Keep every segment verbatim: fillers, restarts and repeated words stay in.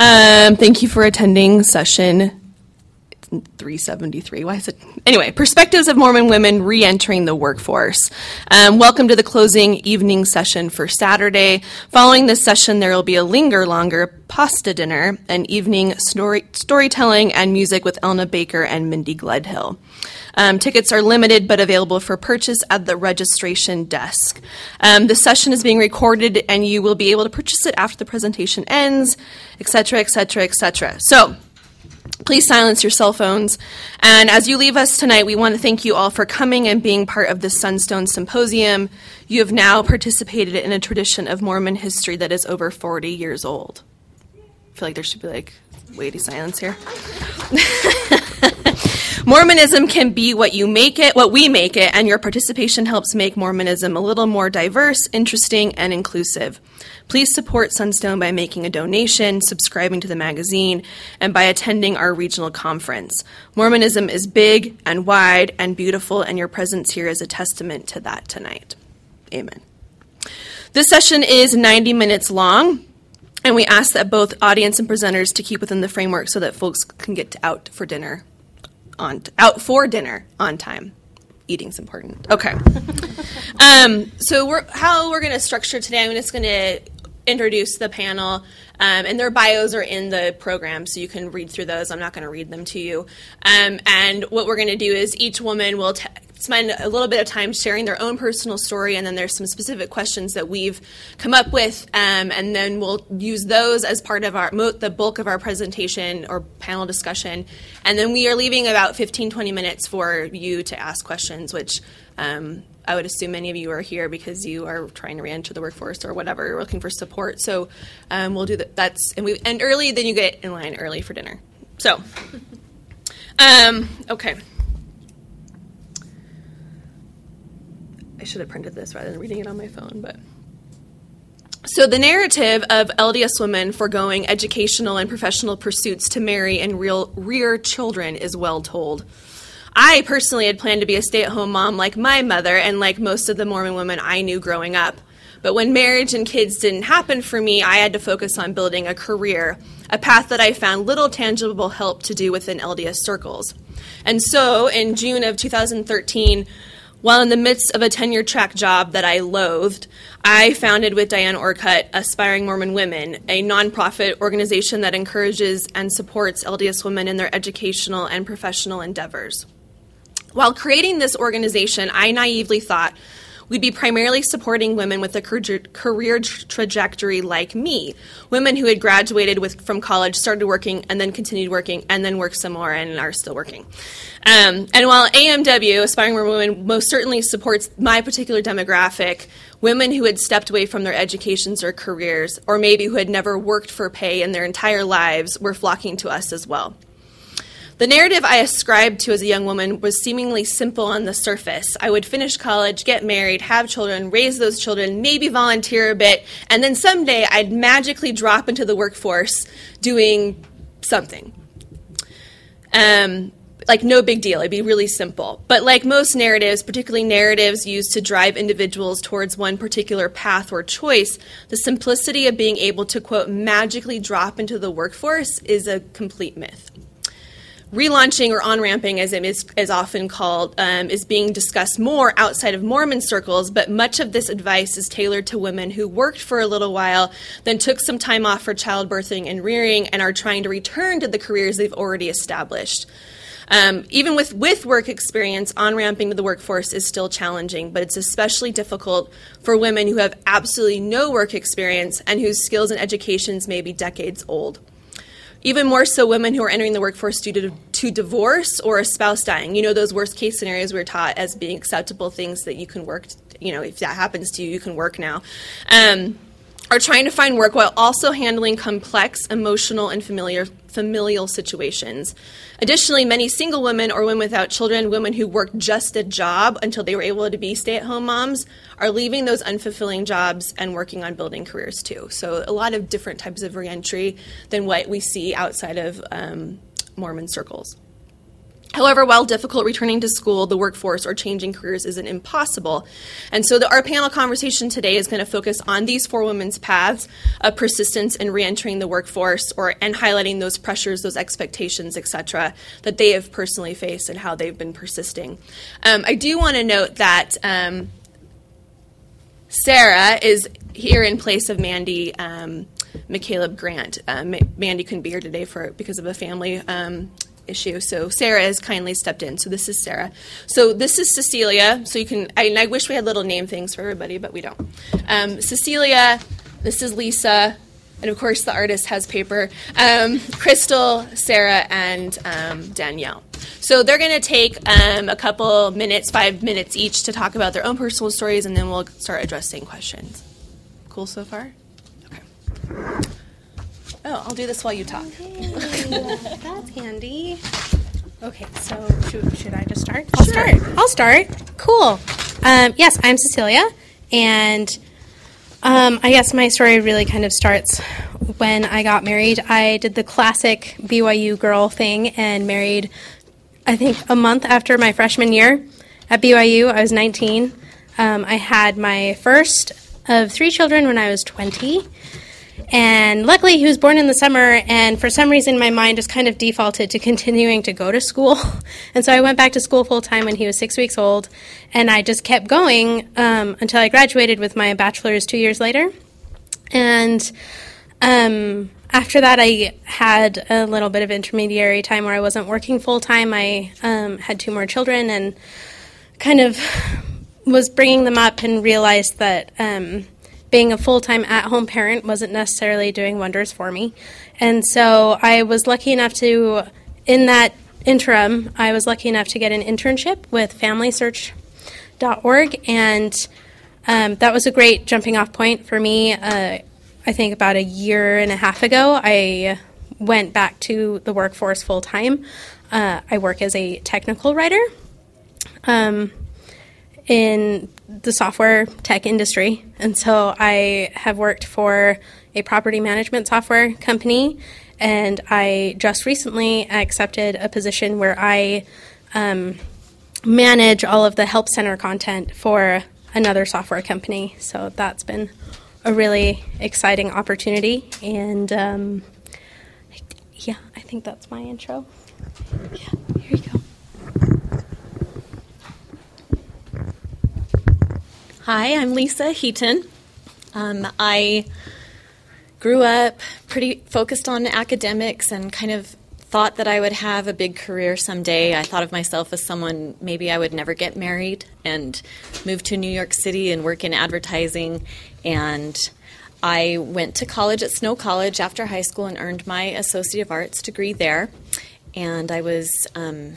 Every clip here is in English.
Um, thank you for attending session three seventy-three. Why is it? Anyway, Perspectives of Mormon Women Re-Entering the Workforce. Um, welcome to the closing evening session for Saturday. Following this session, there will be a linger longer pasta dinner and evening story, storytelling and music with Elna Baker and Mindy Gledhill. Um, tickets are limited but available for purchase at the registration desk. Um, the session is being recorded and you will be able to purchase it after the presentation ends, et cetera, et cetera, et cetera. So, please silence your cell phones. And as you leave us tonight, we want to thank you all for coming and being part of the Sunstone Symposium. You have now participated in a tradition of Mormon history that is over forty years old. I feel like there should be like weighty silence here. Mormonism can be what you make it, what we make it, and your participation helps make Mormonism a little more diverse, interesting, and inclusive. Please support Sunstone by making a donation, subscribing to the magazine, and by attending our regional conference. Mormonism is big and wide and beautiful, and your presence here is a testament to that tonight. Amen. This session is ninety minutes long, and we ask that both audience and presenters to keep within the framework so that folks can get out for dinner. On out for dinner on time. Eating's important. Okay. um, so we're, how we're going to structure today, I'm just going to introduce the panel, um, and their bios are in the program, so you can read through those. I'm not going to read them to you. Um, and what we're going to do is each woman will t- spend a little bit of time sharing their own personal story, and then there's some specific questions that we've come up with, um, and then we'll use those as part of our mo- the bulk of our presentation or panel discussion. And then we are leaving about fifteen, twenty minutes for you to ask questions, which um, I would assume many of you are here because you are trying to re-enter the workforce or whatever, you're looking for support. So um, we'll do that. That's and we end early, then you get in line early for dinner. So, um, okay. I should have printed this rather than reading it on my phone, but. So the narrative of L D S women foregoing educational and professional pursuits to marry and real, rear children is well told. I personally had planned to be a stay-at-home mom like my mother and like most of the Mormon women I knew growing up. But when marriage and kids didn't happen for me, I had to focus on building a career, a path that I found little tangible help to do within L D S circles. And so in June of two thousand thirteen, while in the midst of a tenure-track job that I loathed, I founded with Diane Orcutt Aspiring Mormon Women, a nonprofit organization that encourages and supports L D S women in their educational and professional endeavors. While creating this organization, I naively thought we'd be primarily supporting women with a career trajectory like me, women who had graduated with, from college, started working, and then continued working, and then worked some more and are still working. Um, and while A M W, Aspiring Mormon Women, most certainly supports my particular demographic, women who had stepped away from their educations or careers, or maybe who had never worked for pay in their entire lives, were flocking to us as well. The narrative I ascribed to as a young woman was seemingly simple on the surface. I would finish college, get married, have children, raise those children, maybe volunteer a bit, and then someday I'd magically drop into the workforce doing something. Um, like no big deal. It'd be really simple. But like most narratives, particularly narratives used to drive individuals towards one particular path or choice, the simplicity of being able to, quote, magically drop into the workforce is a complete myth. Relaunching or on-ramping, as it is, is often called, um, is being discussed more outside of Mormon circles, but much of this advice is tailored to women who worked for a little while, then took some time off for childbirthing and rearing, and are trying to return to the careers they've already established. Um, even with, with work experience, on-ramping to the workforce is still challenging, but it's especially difficult for women who have absolutely no work experience and whose skills and educations may be decades old. Even more so women who are entering the workforce due to, to divorce or a spouse dying. You know, those worst case scenarios we're taught as being acceptable things that you can work, you know, if that happens to you, you can work now. Um, are trying to find work while also handling complex, emotional, and familiar, familial situations. Additionally, many single women or women without children, women who worked just a job until they were able to be stay-at-home moms, are leaving those unfulfilling jobs and working on building careers too. So a lot of different types of reentry than what we see outside of um, Mormon circles. However, while difficult, returning to school, the workforce, or changing careers isn't impossible. And so the, our panel conversation today is going to focus on these four women's paths of persistence in reentering the workforce, or and highlighting those pressures, those expectations, et cetera, that they have personally faced and how they've been persisting. Um, I do want to note that um, Sarah is here in place of Mandy um, McCaleb Grant. Um, Mandy couldn't be here today for because of a family um issue. So Sarah has kindly stepped in. So this is Sarah. So this is Cecilia. So you can, I, I wish we had little name things for everybody, but we don't. Um, Cecilia, this is Lisa, and of course the artist has paper. Um, Crystal, Sarah, and um, Danielle. So they're going to take um, a couple minutes, five minutes each, to talk about their own personal stories, and then we'll start addressing questions. Cool so far? Okay. Oh, I'll do this while you talk. Okay, that's handy. Okay, so should, should I just start? I'll Sure. start. I'll start. Cool. Um, yes, I'm Cecilia, and um, I guess my story really kind of starts when I got married. I did the classic B Y U girl thing and married, I think, a month after my freshman year at B Y U. I was nineteen. Um, I had my first of three children when I was twenty. And luckily, he was born in the summer, and for some reason, my mind just kind of defaulted to continuing to go to school. And so I went back to school full-time when he was six weeks old, and I just kept going um, until I graduated with my bachelor's two years later. And um, after that, I had a little bit of intermediary time where I wasn't working full-time. I um, had two more children and kind of was bringing them up and realized that um, being a full-time at-home parent wasn't necessarily doing wonders for me. And so I was lucky enough to, in that interim, I was lucky enough to get an internship with family search dot org, and um, that was a great jumping-off point for me. Uh, I think about a year and a half ago, I went back to the workforce full-time. Uh, I work as a technical writer um, in the software tech industry. And so I have worked for a property management software company, and I just recently accepted a position where I um, manage all of the help center content for another software company. So that's been a really exciting opportunity. And um, yeah, I think that's my intro. Yeah, here you go. Hi, I'm Lisa Heaton. Um, I grew up pretty focused on academics and kind of thought that I would have a big career someday. I thought of myself as someone, maybe I would never get married and move to New York City and work in advertising. And I went to college at Snow College after high school and earned my Associate of Arts degree there. And I was um,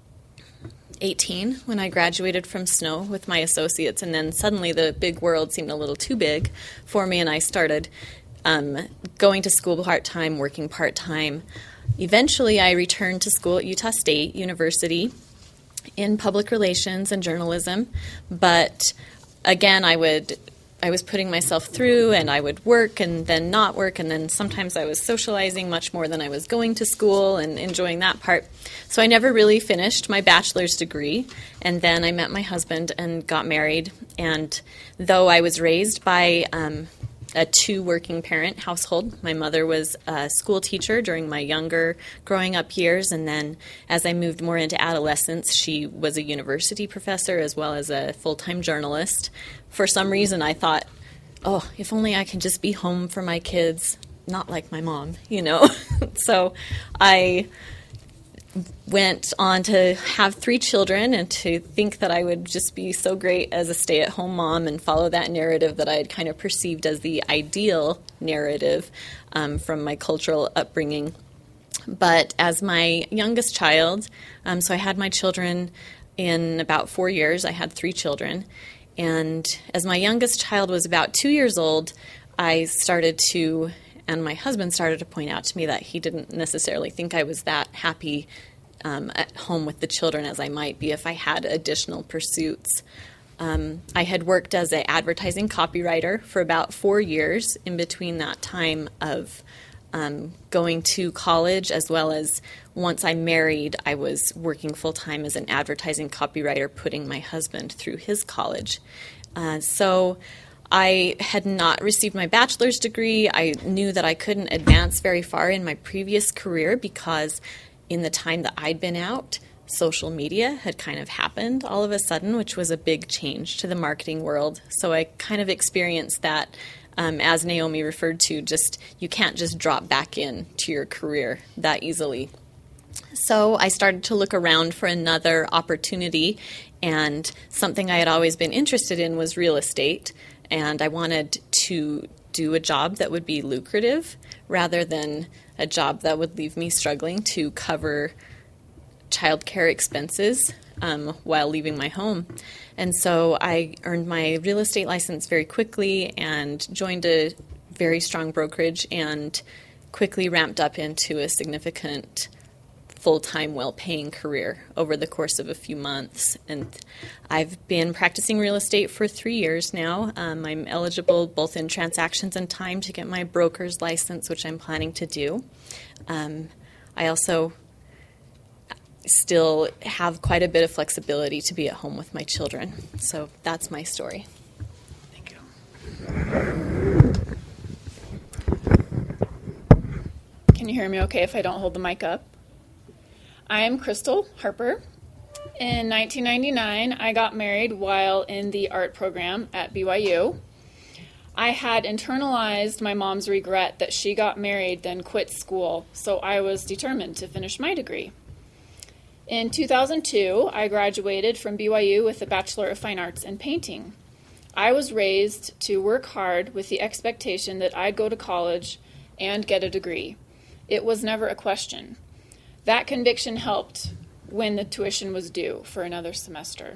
eighteen when I graduated from Snow with my associates, and then suddenly the big world seemed a little too big for me, and I started um, going to school part-time, working part-time. Eventually, I returned to school at Utah State University in public relations and journalism, but again, I would I was putting myself through, and I would work and then not work, and then sometimes I was socializing much more than I was going to school and enjoying that part. So I never really finished my bachelor's degree, and then I met my husband and got married. And though I was raised by um, a two-working parent household, my mother was a school teacher during my younger growing up years, and then as I moved more into adolescence, she was a university professor as well as a full-time journalist. For some reason, I thought, oh, if only I can just be home for my kids, not like my mom, you know. So I went on to have three children and to think that I would just be so great as a stay-at-home mom and follow that narrative that I had kind of perceived as the ideal narrative um, from my cultural upbringing. But as my youngest child, um, so I had my children in about four years. I had three children. And as my youngest child was about two years old, I started to, and my husband started to point out to me that he didn't necessarily think I was that happy um, at home with the children as I might be if I had additional pursuits. Um, I had worked as an advertising copywriter for about four years in between that time of um, going to college, as well as once I married, I was working full-time as an advertising copywriter, putting my husband through his college. Uh, so I had not received my bachelor's degree. I knew that I couldn't advance very far in my previous career because in the time that I'd been out, social media had kind of happened all of a sudden, which was a big change to the marketing world. So I kind of experienced that, um, as Naomi referred to, just you can't just drop back in to your career that easily. So I started to look around for another opportunity, and something I had always been interested in was real estate, and I wanted to do a job that would be lucrative rather than a job that would leave me struggling to cover childcare expenses um, while leaving my home. And so I earned my real estate license very quickly and joined a very strong brokerage and quickly ramped up into a significant full-time, well-paying career over the course of a few months. And I've been practicing real estate for three years now. Um, I'm eligible both in transactions and time to get my broker's license, which I'm planning to do. Um, I also still have quite a bit of flexibility to be at home with my children. So that's my story. Thank you. Can you hear me okay if I don't hold the mic up? I am Crystal Harper. In nineteen ninety-nine, I got married while in the art program at B Y U. I had internalized my mom's regret that she got married, then quit school, so I was determined to finish my degree. In two thousand two, I graduated from B Y U with a Bachelor of Fine Arts in Painting. I was raised to work hard with the expectation that I'd go to college and get a degree. It was never a question. That conviction helped when the tuition was due for another semester.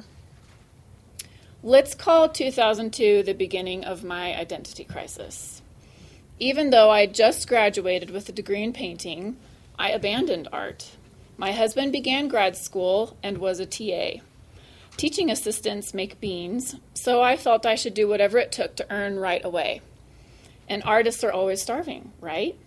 Let's call two thousand two the beginning of my identity crisis. Even though I just graduated with a degree in painting, I abandoned art. My husband began grad school and was a T A. Teaching assistants make beans, so I felt I should do whatever it took to earn right away. And artists are always starving, right?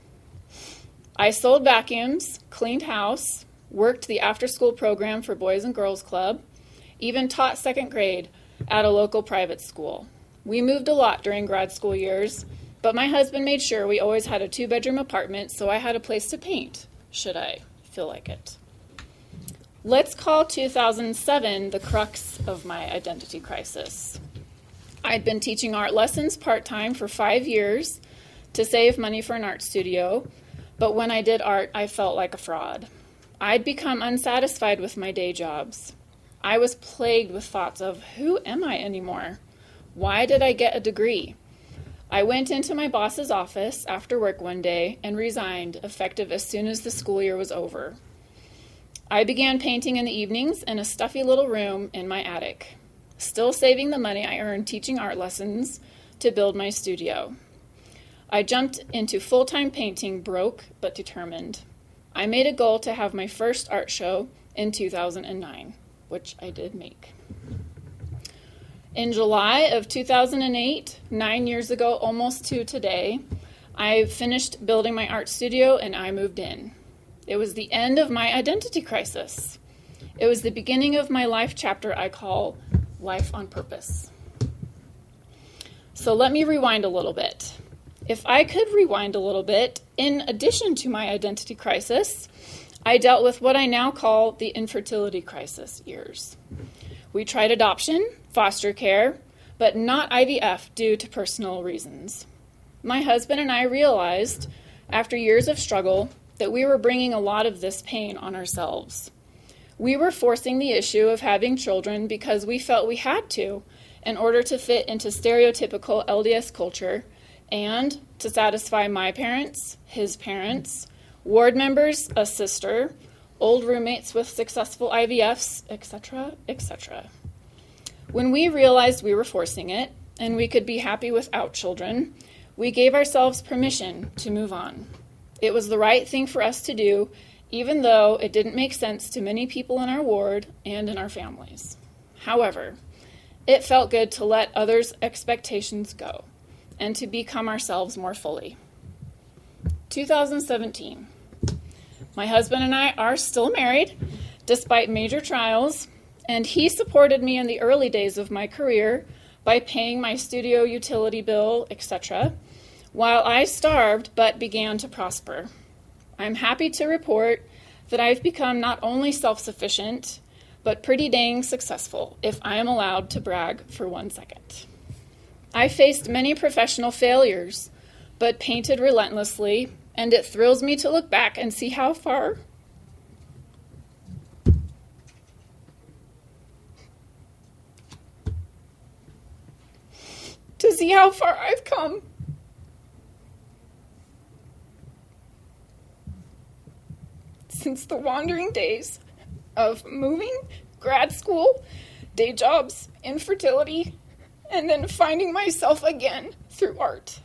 I sold vacuums, cleaned house, worked the after-school program for Boys and Girls Club, even taught second grade at a local private school. We moved a lot during grad school years, but my husband made sure we always had a two-bedroom apartment, so I had a place to paint, should I feel like it. Let's call two thousand seven the crux of my identity crisis. I'd been teaching art lessons part-time for five years to save money for an art studio, but when I did art, I felt like a fraud. I'd become unsatisfied with my day jobs. I was plagued with thoughts of, who am I anymore? Why did I get a degree? I went into my boss's office after work one day and resigned, effective as soon as the school year was over. I began painting in the evenings in a stuffy little room in my attic, still saving the money I earned teaching art lessons to build my studio. I jumped into full-time painting, broke but determined. I made a goal to have my first art show in two thousand nine, which I did make. In July of two thousand eight, nine years ago, almost to today, I finished building my art studio and I moved in. It was the end of my identity crisis. It was the beginning of my life chapter I call Life on Purpose. So let me rewind a little bit. If I could rewind a little bit, in addition to my identity crisis, I dealt with what I now call the infertility crisis years. We tried adoption, foster care, but not I V F due to personal reasons. My husband and I realized, after years of struggle, that we were bringing a lot of this pain on ourselves. We were forcing the issue of having children because we felt we had to in order to fit into stereotypical L D S culture and to satisfy my parents, his parents, ward members, a sister, old roommates with successful I V Fs, et cetera, et cetera. When we realized we were forcing it and we could be happy without children, we gave ourselves permission to move on. It was the right thing for us to do, even though it didn't make sense to many people in our ward and in our families. However, it felt good to let others' expectations go and to become ourselves more fully. two thousand seventeen. My husband and I are still married, despite major trials, and he supported me in the early days of my career by paying my studio utility bill, et cetera, while I starved but began to prosper. I'm happy to report that I've become not only self-sufficient, but pretty dang successful, if I am allowed to brag for one second. I faced many professional failures, but painted relentlessly, and it thrills me to look back and see how far to see how far I've come. Since the wandering days of moving, grad school, day jobs, infertility, and then finding myself again through art.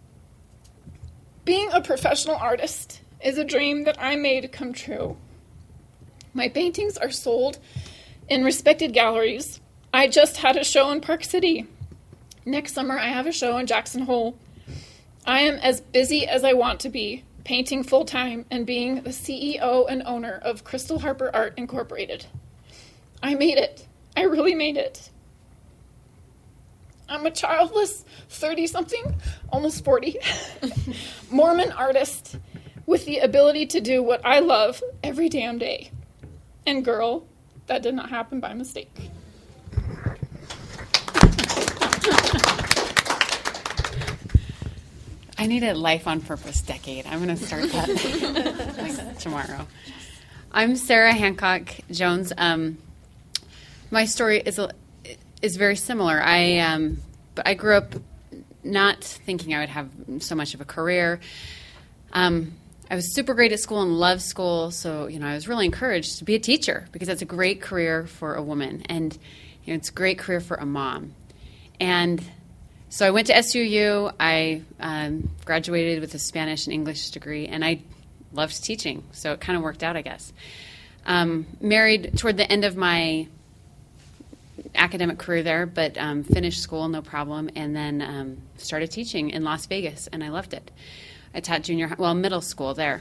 Being a professional artist is a dream that I made come true. My paintings are sold in respected galleries. I just had a show in Park City. Next summer, I have a show in Jackson Hole. I am as busy as I want to be, painting full-time and being the C E O and owner of Crystal Harper Art Incorporated. I made it. I really made it. I'm a childless thirty-something, almost forty, Mormon artist with the ability to do what I love every damn day. And girl, that did not happen by mistake. I need a life on purpose decade. I'm going to start that like tomorrow. I'm Sarah Hancock Jones. Um, my story is a, is very similar. I um, but I grew up not thinking I would have so much of a career. Um, I was super great at school and loved school, so you know I was really encouraged to be a teacher because that's a great career for a woman, and you know, it's a great career for a mom. And so I went to S U U. I um, graduated with a Spanish and English degree, and I loved teaching, so it kind of worked out, I guess. Um, married toward the end of my academic career there, but um, finished school, no problem, and then um, started teaching in Las Vegas, and I loved it. I taught junior, well, middle school there.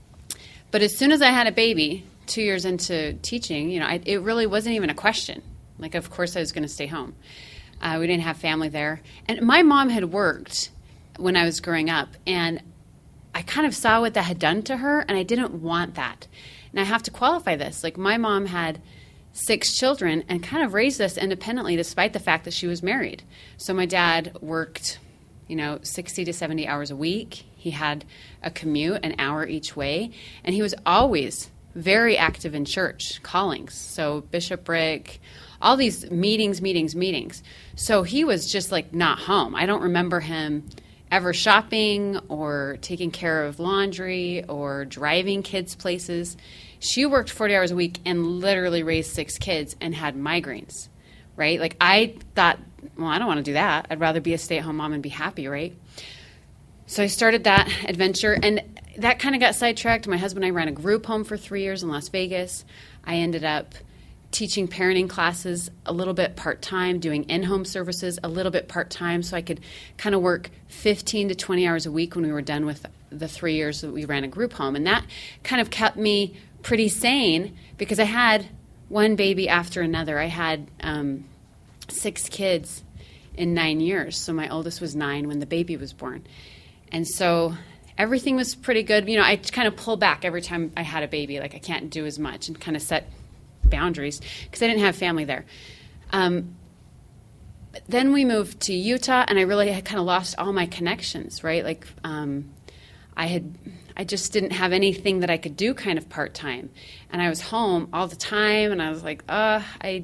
But as soon as I had a baby, two years into teaching, you know, I, it really wasn't even a question. Like, of course I was going to stay home. Uh, we didn't have family there. And my mom had worked when I was growing up, and I kind of saw what that had done to her, and I didn't want that. And I have to qualify this. Like, my mom had six children and kind of raised us independently despite the fact that she was married. So my dad worked, you know, sixty to seventy hours a week. He had a commute, an hour each way, and he was always very active in church callings. So bishopric, all these meetings, meetings, meetings. So he was just like not home. I don't remember him ever shopping or taking care of laundry or driving kids places. She worked forty hours a week and literally raised six kids and had migraines, right? Like I thought, well, I don't want to do that. I'd rather be a stay-at-home mom and be happy, right? So I started that adventure, and that kind of got sidetracked. My husband and I ran a group home for three years in Las Vegas. I ended up teaching parenting classes a little bit part-time, doing in-home services a little bit part-time, so I could kind of work fifteen to twenty hours a week when we were done with the three years that we ran a group home. And that kind of kept me pretty sane because I had one baby after another. I had um, six kids in nine years. So my oldest was nine when the baby was born. And so everything was pretty good. You know, I kind of pull back every time I had a baby. Like I can't do as much and kind of set boundaries because I didn't have family there. Um, but then we moved to Utah, and I really had kind of lost all my connections, right? Like um, I had, I just didn't have anything that I could do kind of part-time. And I was home all the time, and I was like, uh, I,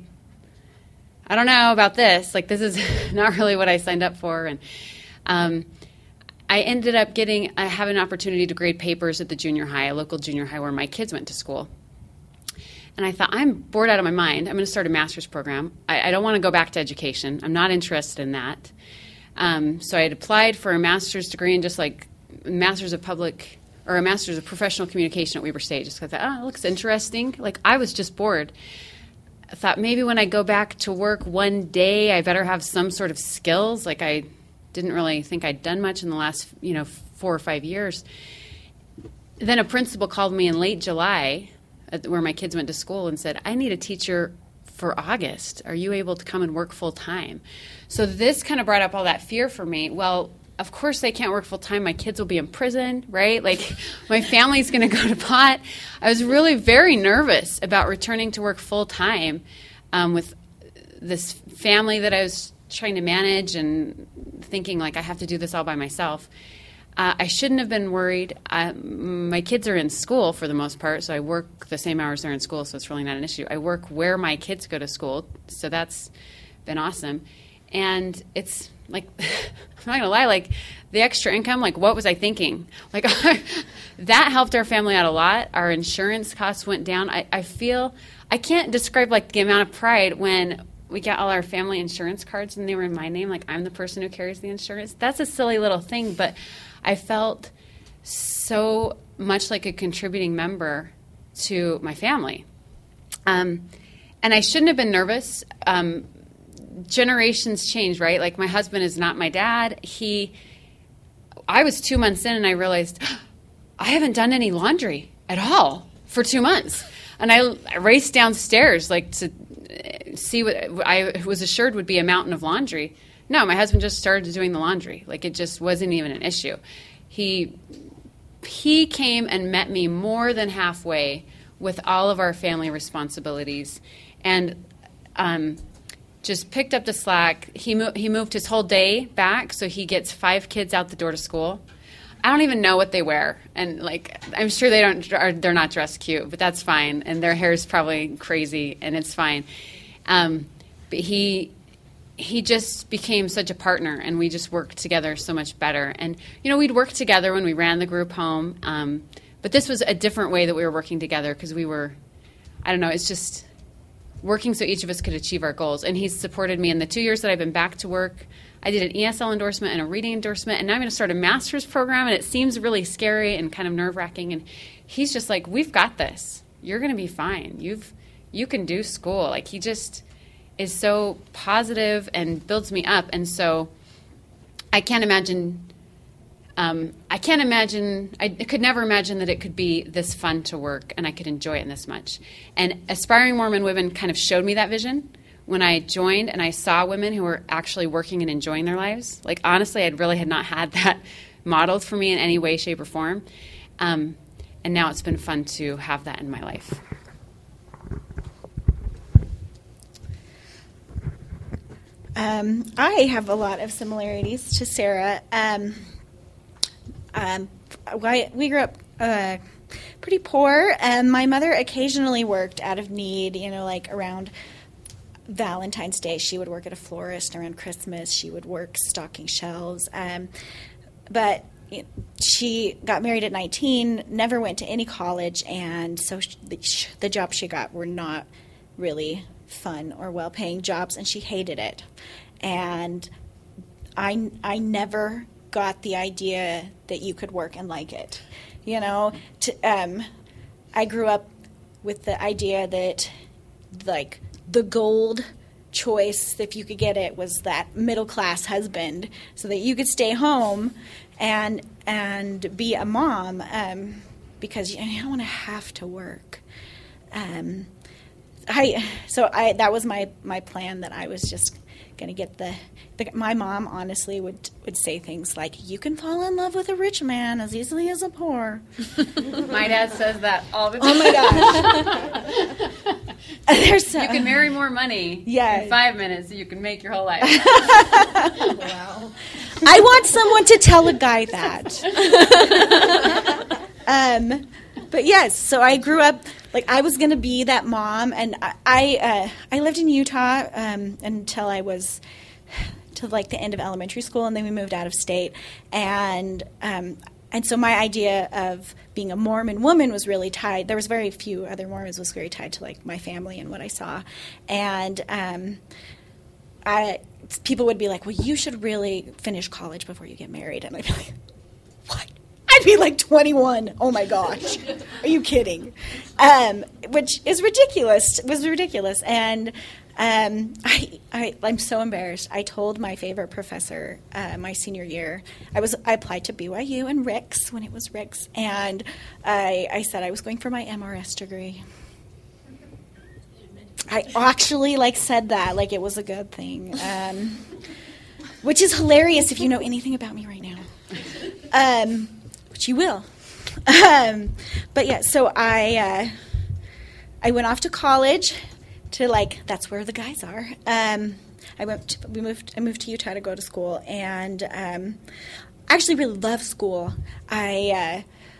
I don't know about this. Like, this is not really what I signed up for. And um, I ended up getting, I have an opportunity to grade papers at the junior high, a local junior high where my kids went to school. And I thought, I'm bored out of my mind. I'm going to start a master's program. I, I don't want to go back to education. I'm not interested in that. Um, so I had applied for a master's degree in just like master's of public or a master's of professional communication at Weber State. Just because I thought, oh, it looks interesting. Like I was just bored. I thought maybe when I go back to work one day, I better have some sort of skills. Like I didn't really think I'd done much in the last, you know, four or five years. then a principal called me in late July, at where my kids went to school, and said, I need a teacher for August. Are you able to come and work full time? So this kind of brought up all that fear for me. Well, of course they can't work full time. My kids will be in prison, right? Like my family's going to go to pot. I was really very nervous about returning to work full time um, with this family that I was trying to manage and thinking like I have to do this all by myself. Uh, I shouldn't have been worried. I, my kids are in school for the most part, so I work the same hours they're in school, so it's really not an issue. I work where my kids go to school, so that's been awesome. And it's like, I'm not going to lie, like the extra income, like what was I thinking? Like that helped our family out a lot. Our insurance costs went down. I, I feel, I can't describe like the amount of pride when we got all our family insurance cards and they were in my name, like I'm the person who carries the insurance. That's a silly little thing, but I felt so much like a contributing member to my family. Um, and I shouldn't have been nervous. Um, generations change, right? Like my husband is not my dad. He, I was two months in and I realized I haven't done any laundry at all for two months. And I, I raced downstairs like to see what I was assured would be a mountain of laundry. No, my husband just started doing the laundry. Like it just wasn't even an issue. He he came and met me more than halfway with all of our family responsibilities, and um, just picked up the slack. He mo- he moved his whole day back, so he gets five kids out the door to school. I don't even know what they wear, and like I'm sure they don't. Are, they're not dressed cute, but that's fine. And their hair is probably crazy, and it's fine. Um, but he. He just became such a partner, and we just worked together so much better. And, you know, we'd work together when we ran the group home, um, but this was a different way that we were working together because we were, I don't know, it's just working so each of us could achieve our goals. And he's supported me in the two years that I've been back to work. I did an E S L endorsement and a reading endorsement, and now I'm going to start a master's program, and it seems really scary and kind of nerve-wracking. And he's just like, we've got this. You're going to be fine. You've you can do school. Like, he just is so positive and builds me up. And so I can't imagine, um, I can't imagine, I could never imagine that it could be this fun to work and I could enjoy it this much. And Aspiring Mormon Women kind of showed me that vision when I joined and I saw women who were actually working and enjoying their lives. Like, honestly, I really had not had that modeled for me in any way, shape, or form. Um, and now it's been fun to have that in my life. Um, I have a lot of similarities to Sarah. Um, um, we grew up uh, pretty poor. Um, my mother occasionally worked out of need, you know, like around Valentine's Day. She would work at a florist. Around Christmas, she would work stocking shelves. Um, but she got married at nineteen, never went to any college, and so she, the, the jobs she got were not really fun or well-paying jobs, and she hated it. And I, I never got the idea that you could work and like it. You know, to, um, I grew up with the idea that, like, the gold choice, if you could get it, was that middle-class husband, so that you could stay home and and be a mom, um, because you, you don't want to have to work. Um, I so I that was my, my plan, that I was just going to get the, the. My mom honestly would would say things like, "You can fall in love with a rich man as easily as a poor." My dad says that all the time. Oh my gosh! There's so, you can marry more money yeah. in five minutes than you can make your whole life. Wow! I want someone to tell a guy that. um, but yes, so I grew up. Like, I was going to be that mom, and I I, uh, I lived in Utah um, until I was to like the end of elementary school, and then we moved out of state, and um, and so my idea of being a Mormon woman was really tied. There was very few other Mormons. Was very tied to like my family and what I saw, and um, I people would be like, "Well, you should really finish college before you get married," and I'd be like, "What?" I'd be like twenty-one. Oh my gosh. Are you kidding? Um, which is ridiculous. It was ridiculous. And Um, I, I, I'm so embarrassed. I told my favorite professor uh, my senior year. I was I applied to B Y U and Rick's when it was Rick's, and I, I said I was going for my M R S degree. I actually like said that like it was a good thing, um, which is hilarious if you know anything about me right now, um, which you will. Um, but yeah, so I uh, I went off to college. To like, that's where the guys are. Um, I went. To, we moved. I moved to Utah to go to school, and um, I actually really love school. I uh,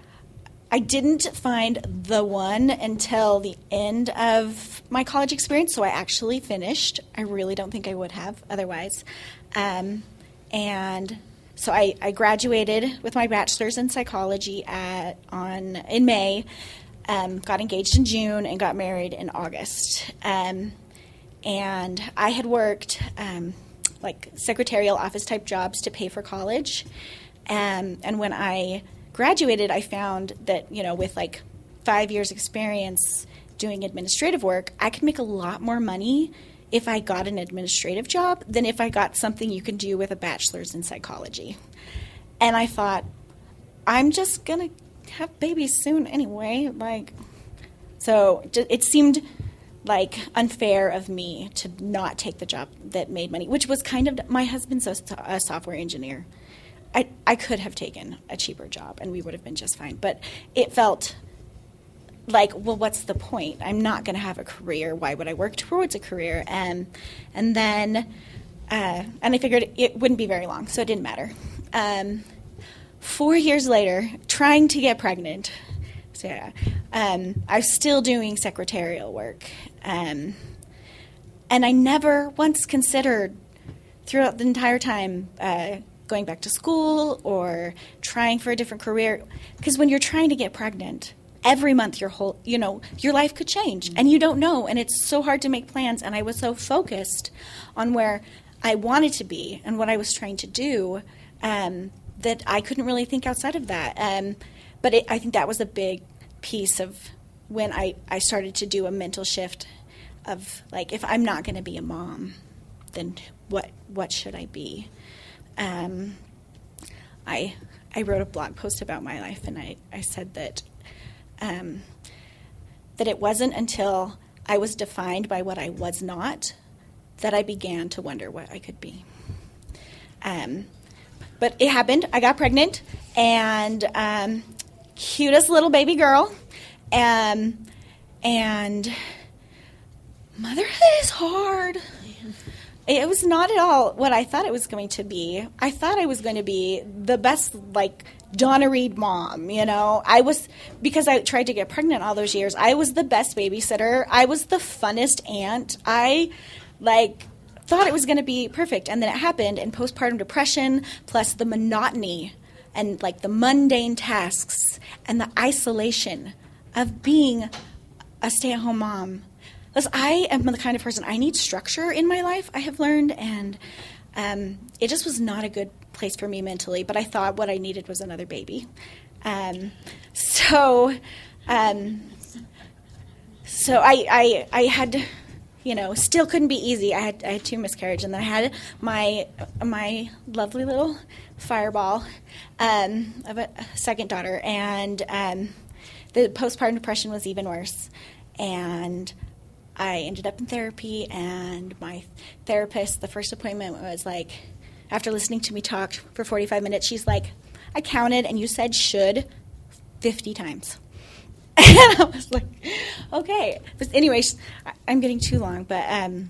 I didn't find the one until the end of my college experience, so I actually finished. I really don't think I would have otherwise. Um, and so I, I graduated with my bachelor's in psychology at on in May. Um, got engaged in June and got married in August. Um, and I had worked um, like secretarial office type jobs to pay for college. Um, and when I graduated, I found that, you know, with like five years experience doing administrative work, I could make a lot more money if I got an administrative job than if I got something you can do with a bachelor's in psychology. And I thought, I'm just going to have babies soon anyway, like, so it seemed like unfair of me to not take the job that made money, which was kind of, my husband's a, a software engineer. I, I could have taken a cheaper job and we would have been just fine, but it felt like, well, what's the point? I'm not going to have a career. Why would I work towards a career? And and then, uh, and I figured it wouldn't be very long, so it didn't matter. Um, Four years later, trying to get pregnant, so yeah, um, I was still doing secretarial work. Um, and I never once considered throughout the entire time uh, going back to school or trying for a different career. Because when you're trying to get pregnant, every month your whole, you know, your life could change. And you don't know. And it's so hard to make plans. And I was so focused on where I wanted to be and what I was trying to do um, that I couldn't really think outside of that. Um, but it, I think that was a big piece of when I, I started to do a mental shift of, like, if I'm not going to be a mom, then what what should I be? Um, I I wrote a blog post about my life, and I, I said that um, that it wasn't until I was defined by what I was not that I began to wonder what I could be. Um But it happened. I got pregnant, and um, cutest little baby girl. Um, and motherhood is hard. It was not at all what I thought it was going to be. I thought I was going to be the best, like, Donna Reed mom, you know. I was, because I tried to get pregnant all those years, I was the best babysitter. I was the funnest aunt. I, like... thought it was going to be perfect, and then it happened, and postpartum depression plus the monotony and like the mundane tasks and the isolation of being a stay-at-home mom. Because I am the kind of person, I need structure in my life, I have learned, and um, it just was not a good place for me mentally, but I thought what I needed was another baby. Um, so um, so I, I, I had to, you know, still couldn't be easy. I had I had two miscarriages, and then I had my my lovely little fireball um, of a second daughter, and um, the postpartum depression was even worse. And I ended up in therapy, and my therapist, the first appointment was like, after listening to me talk for forty-five minutes, she's like, I counted, and you said should fifty times. And I was like, okay. But anyways, I'm getting too long. But um,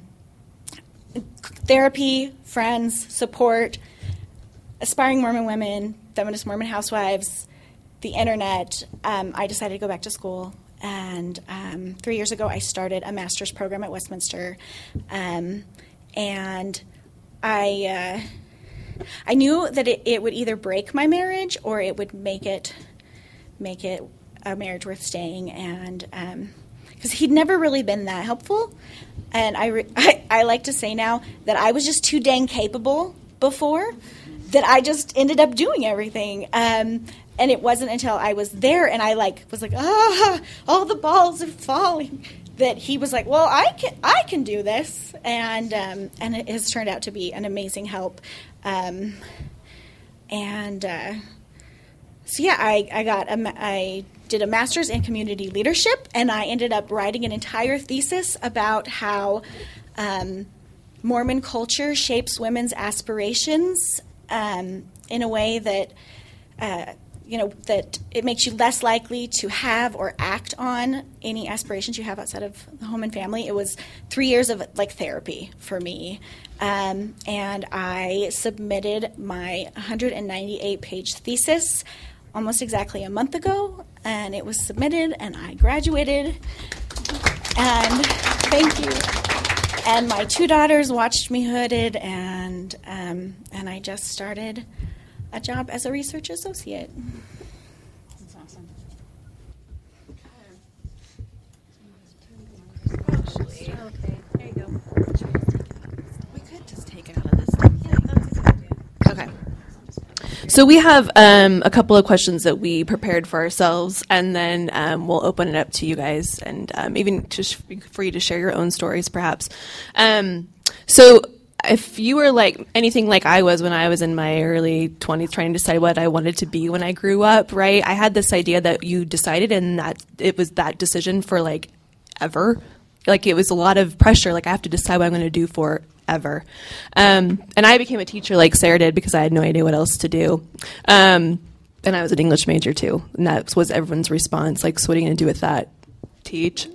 therapy, friends, support, aspiring Mormon women, feminist Mormon housewives, the internet. Um, I decided to go back to school. And um, three years ago, I started a master's program at Westminster. Um, and I, uh, I knew that it, it would either break my marriage or it would make it, make it a marriage worth staying, and because um, he'd never really been that helpful, and I, re- I I like to say now that I was just too dang capable before that I just ended up doing everything, um, and it wasn't until I was there and I like was like ah all the balls are falling that he was like, well, I can I can do this, and um, and it has turned out to be an amazing help. Um, and uh, so yeah, I I got a, I did a master's in community leadership, and I ended up writing an entire thesis about how um, Mormon culture shapes women's aspirations um, in a way that. Uh, you know, that it makes you less likely to have or act on any aspirations you have outside of the home and family. It was three years of, like, therapy for me. Um, and I submitted my one hundred ninety-eight page thesis almost exactly a month ago, and it was submitted, and I graduated. And thank you. And my two daughters watched me hooded, and um, and I just started a job as a research associate. That's awesome. Okay, there you go. We could just take it out of this thing. Okay. So we have um, a couple of questions that we prepared for ourselves, and then um, we'll open it up to you guys, and um, even just for you to share your own stories, perhaps. Um, so. If you were like anything like I was when I was in my early twenties trying to decide what I wanted to be when I grew up, right? I had this idea that you decided and that it was that decision for like ever. Like it was a lot of pressure. Like I have to decide what I'm going to do forever. Um, and I became a teacher like Sarah did because I had no idea what else to do. Um, and I was an English major too. And that was everyone's response. Like, so what are you going to do with that? Teach.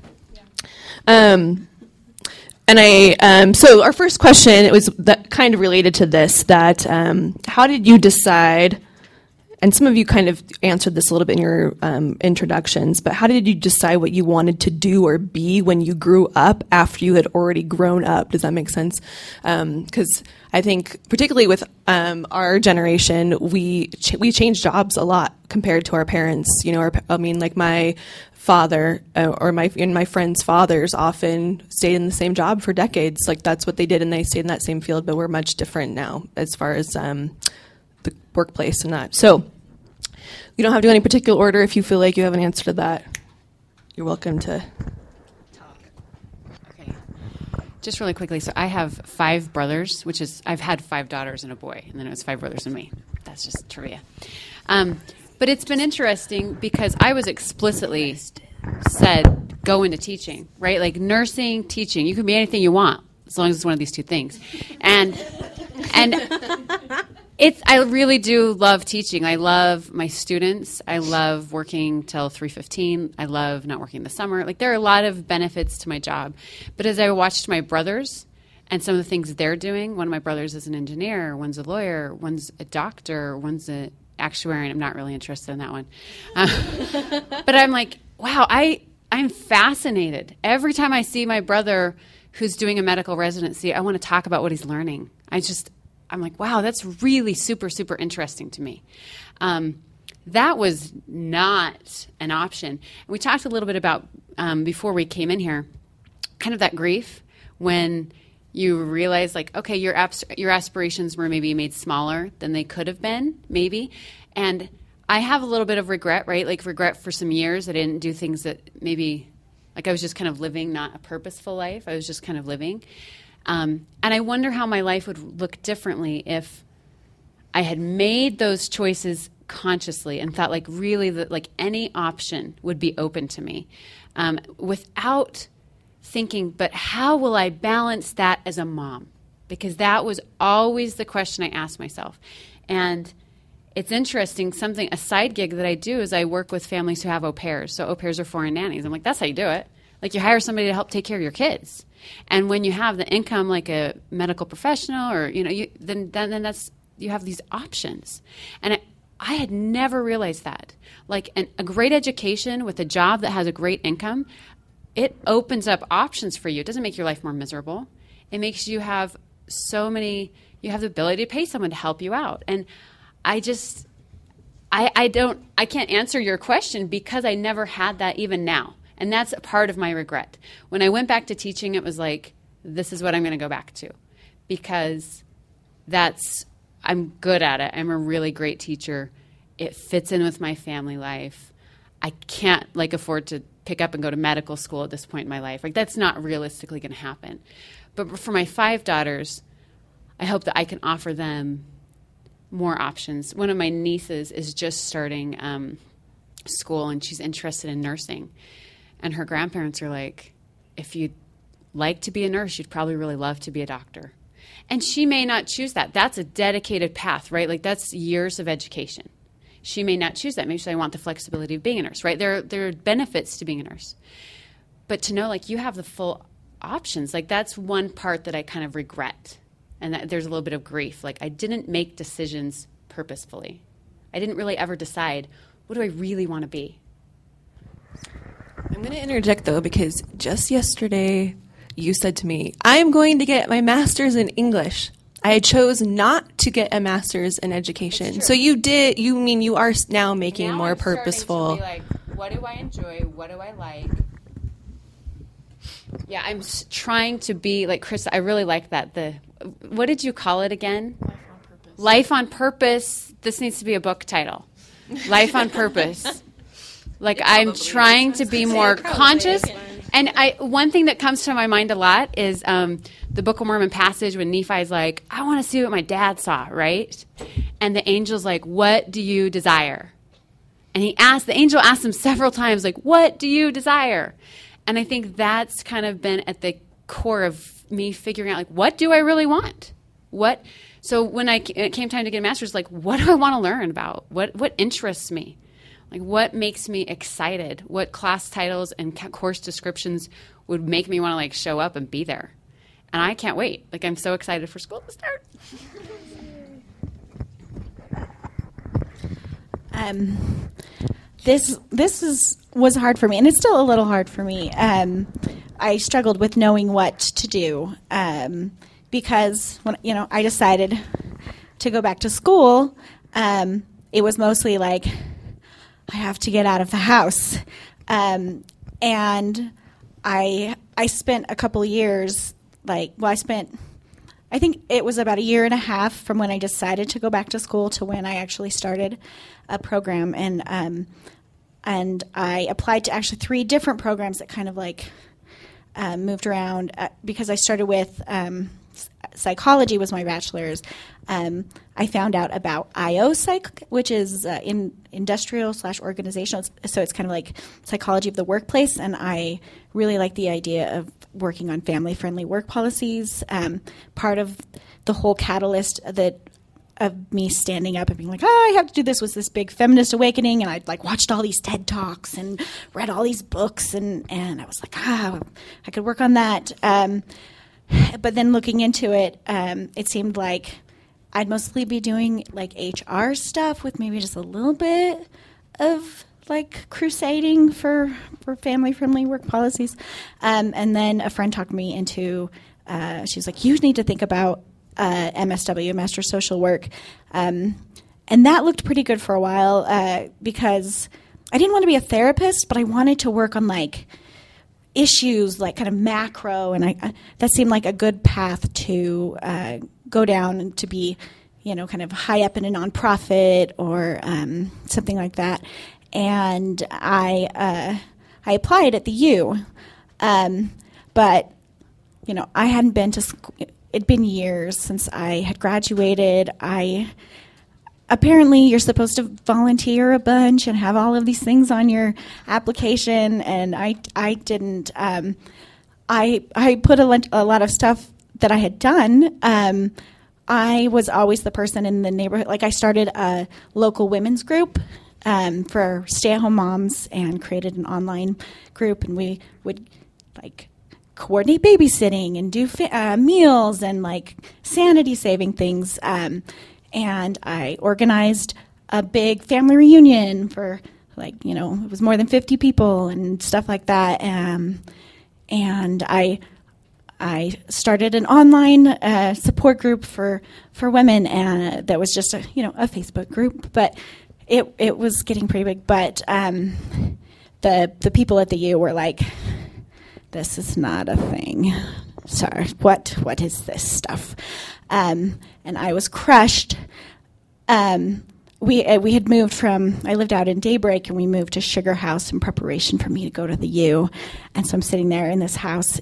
Um, And I, um, so our first question, it was that kind of related to this, that um, how did you decide, and some of you kind of answered this a little bit in your um, introductions, but how did you decide what you wanted to do or be when you grew up after you had already grown up? Does that make sense? Because um, I think particularly with um, our generation, we ch- we change jobs a lot compared to our parents. You know, our, I mean, like my father uh, or my and my friends' fathers often stayed in the same job for decades. Like that's what they did, and they stayed in that same field. But we're much different now as far as um, the workplace and that. So you don't have to go in any particular order. If you feel like you have an answer to that, you're welcome to talk. Okay. Just really quickly, so I have five brothers, which is I've had five daughters and a boy, and then it was five brothers and me. That's just trivia. Um, But it's been interesting because I was explicitly said, go into teaching, right? Like nursing, teaching. You can be anything you want as long as it's one of these two things. And and it's I really do love teaching. I love my students. I love working till three fifteen. I love not working in the summer. Like there are a lot of benefits to my job. But as I watched my brothers and some of the things they're doing, one of my brothers is an engineer, one's a lawyer, one's a doctor, one's a actuary, and I'm not really interested in that one. Uh, but I'm like, wow, I, I'm fascinated. Every time I see my brother who's doing a medical residency, I want to talk about what he's learning. I just, I'm like, wow, that's really super, super interesting to me. Um, that was not an option. And we talked a little bit about, um, before we came in here, kind of that grief when you realize, like, okay, your abs- your aspirations were maybe made smaller than they could have been, maybe. And I have a little bit of regret, right? Like regret for some years I didn't do things that maybe, like I was just kind of living not a purposeful life. I was just kind of living. Um, and I wonder how my life would look differently if I had made those choices consciously and thought like really that like any option would be open to me um, without thinking, but how will I balance that as a mom? Because that was always the question I asked myself. And it's interesting, something, a side gig that I do is I work with families who have au pairs. So au pairs are foreign nannies. I'm like, that's how you do it. Like you hire somebody to help take care of your kids. And when you have the income like a medical professional or, you know, you, then, then, then that's, you have these options. And I, I had never realized that. Like an, a great education with a job that has a great income, it opens up options for you. It doesn't make your life more miserable. It makes you have so many, you have the ability to pay someone to help you out. And I just, I, I don't, I can't answer your question because I never had that even now. And that's a part of my regret. When I went back to teaching, it was like, this is what I'm going to go back to because that's, I'm good at it. I'm a really great teacher. It fits in with my family life. I can't like afford to pick up and go to medical school at this point in my life. Like, that's not realistically going to happen. But for my five daughters, I hope that I can offer them more options. One of my nieces is just starting um, school, and she's interested in nursing. And her grandparents are like, if you'd like to be a nurse, you'd probably really love to be a doctor. And she may not choose that. That's a dedicated path, right? Like, that's years of education. She may not choose that. Maybe she want the flexibility of being a nurse, right? There, there are benefits to being a nurse. But to know, like, you have the full options, like, that's one part that I kind of regret. And that there's a little bit of grief. Like, I didn't make decisions purposefully. I didn't really ever decide, what do I really want to be? I'm going to interject, though, because just yesterday you said to me, I'm going to get my master's in English. I chose not to get a master's in education. So you did, you mean you are now making now more I'm purposeful. Starting to be like, what do I enjoy? What do I like? Yeah, I'm s- trying to be like Chris. I really like that. The what did you call it again? Life on purpose. Life on purpose. This needs to be a book title. Life on purpose. Like, I'm trying to be more conscious. And I, one thing that comes to my mind a lot is um, the Book of Mormon passage when Nephi's like, I want to see what my dad saw, right? And the angel's like, what do you desire? And he asked, the angel asked him several times, like, what do you desire? And I think that's kind of been at the core of me figuring out, like, what do I really want? What? So when I, it came time to get a master's, like, what do I want to learn about? What what interests me? Like, what makes me excited? What class titles and course descriptions would make me want to, like, show up and be there? And I can't wait. Like, I'm so excited for school to start. Um, this this is was hard for me, and it's still a little hard for me. Um, I struggled with knowing what to do um, because when you know I decided to go back to school, um, it was mostly like, I have to get out of the house. Um, and I I spent a couple years, like, well, I spent, I think it was about a year and a half from when I decided to go back to school to when I actually started a program. And um, and I applied to actually three different programs that kind of like uh, moved around uh, because I started with um, psychology was my bachelor's. Um, I found out about I O Psych, which is uh, in industrial slash organizational. So it's kind of like psychology of the workplace. And I really like the idea of working on family-friendly work policies. Um, part of the whole catalyst that of me standing up and being like, oh, I have to do this was this big feminist awakening. And I'd like watched all these TED Talks and read all these books. And, and I was like, ah, I could work on that. Um, but then looking into it, um, it seemed like I'd mostly be doing like H R stuff with maybe just a little bit of like crusading for, for family-friendly work policies. Um, and then a friend talked me into, uh, she was like, you need to think about uh, M S W, Master Social Work. Um, and that looked pretty good for a while uh, because I didn't want to be a therapist, but I wanted to work on like issues, like kind of macro. And I, I that seemed like a good path to uh, go down and to be, you know, kind of high up in a nonprofit or um, something like that. And I uh, I applied at the U, um, but you know I hadn't been to school. It'd been years since I had graduated. I apparently you're supposed to volunteer a bunch and have all of these things on your application, and I I didn't. Um, I I put a, lot, a lot of stuff that I had done. Um, I was always the person in the neighborhood. Like I started a local women's group um, for stay-at-home moms and created an online group, and we would like coordinate babysitting and do fa- uh, meals and like sanity-saving things. Um, and I organized a big family reunion for like you know it was more than fifty people and stuff like that. Um, and I. I started an online uh, support group for, for women, and uh, that was just a you know a Facebook group, but it it was getting pretty big. But um, the the people at the U were like, "This is not a thing. Sorry, what what is this stuff?" Um, and I was crushed. Um, we uh, we had moved from, I lived out in Daybreak, and we moved to Sugar House in preparation for me to go to the U. And so I'm sitting there in this house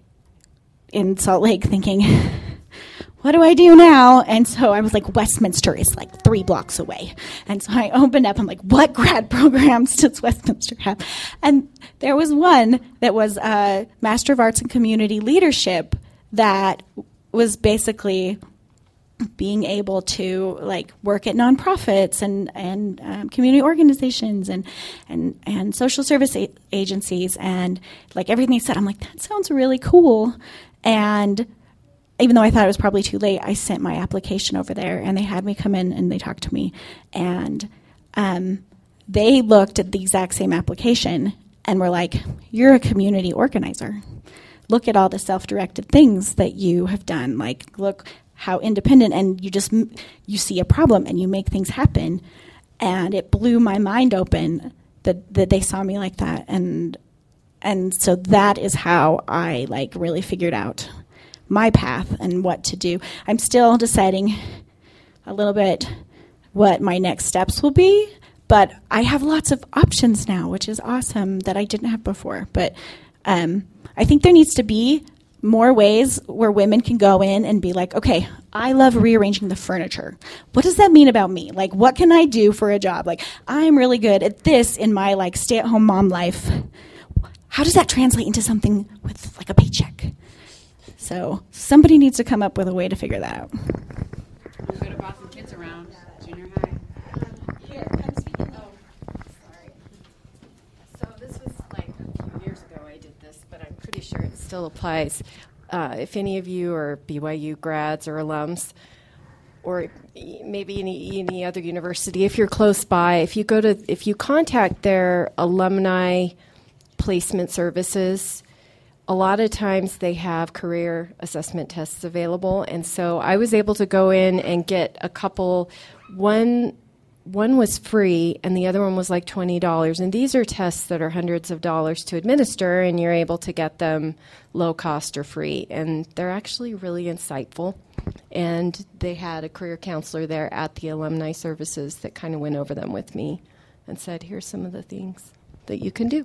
in Salt Lake thinking, what do I do now? And so I was like, Westminster is like three blocks away. And so I opened up, I'm like, what grad programs does Westminster have? And there was one that was a Master of Arts in Community Leadership that was basically being able to like work at nonprofits and and um, community organizations and and and social service a- agencies and like everything he said. I'm like, that sounds really cool. And even though I thought it was probably too late, I sent my application over there, and they had me come in and they talked to me, and um, they looked at the exact same application and were like, "You're a community organizer. Look at all the self-directed things that you have done. Like, look how independent, and you just you see a problem and you make things happen." And it blew my mind open that that they saw me like that, and and so that is how I like really figured out my path and what to do. I'm still deciding a little bit what my next steps will be, but I have lots of options now, which is awesome that I didn't have before. But um, I think there needs to be more ways where women can go in and be like, okay, I love rearranging the furniture. What does that mean about me? Like, what can I do for a job? Like, I'm really good at this in my like stay-at-home mom life. How does that translate into something with like a paycheck? So somebody needs to come up with a way to figure that out. We've got a Boston Kids around, junior high. Here, I'm speaking. Oh, sorry. So this was like a few years ago I did this, but I'm pretty sure it still applies. Uh, if any of you are B Y U grads or alums, or maybe any, any other university, if you're close by, if you go to, if you contact their alumni placement services, a lot of times they have career assessment tests available, and so I was able to go in and get a couple. One one was free, and the other one was like twenty dollars. And these are tests that are hundreds of dollars to administer, and you're able to get them low cost or free. And they're actually really insightful. And they had a career counselor there at the alumni services that kind of went over them with me and said, here's some of the things that you can do.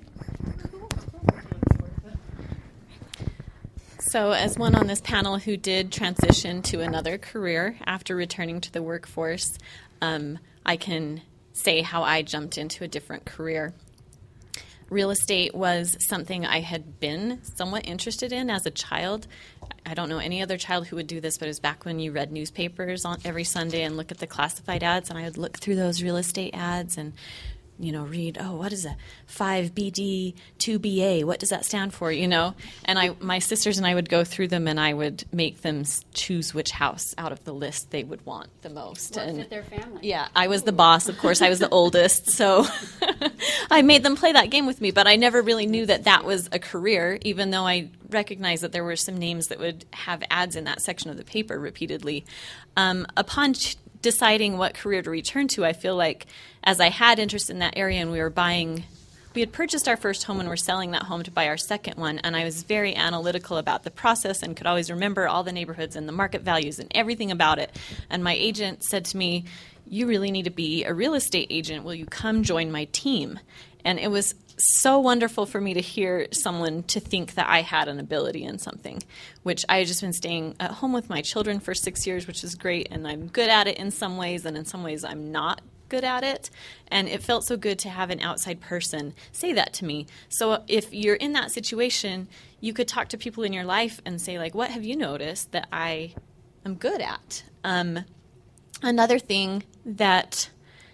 So as one on this panel who did transition to another career after returning to the workforce, um, I can say how I jumped into a different career. Real estate was something I had been somewhat interested in as a child. I don't know any other child who would do this, but it was back when you read newspapers on every Sunday and look at the classified ads, and I would look through those real estate ads and you know, read, oh, what is a five B D two B A? What does that stand for, you know? And I, my sisters and I would go through them, and I would make them choose which house out of the list they would want the most. What and fit their family? Yeah, I was the boss, of course. I was the oldest, so I made them play that game with me, but I never really knew that that was a career, even though I recognized that there were some names that would have ads in that section of the paper repeatedly. Um, upon ch- deciding what career to return to, I feel like as I had interest in that area and we were buying, we had purchased our first home and we're selling that home to buy our second one, and I was very analytical about the process and could always remember all the neighborhoods and the market values and everything about it. And my agent said to me, you really need to be a real estate agent. Will you come join my team? And it was so wonderful for me to hear someone to think that I had an ability in something, which I had just been staying at home with my children for six years, which is great, and I'm good at it in some ways, and in some ways I'm not good at it. And it felt so good to have an outside person say that to me. So if you're in that situation, you could talk to people in your life and say, like, what have you noticed that I am good at? Um, another thing that...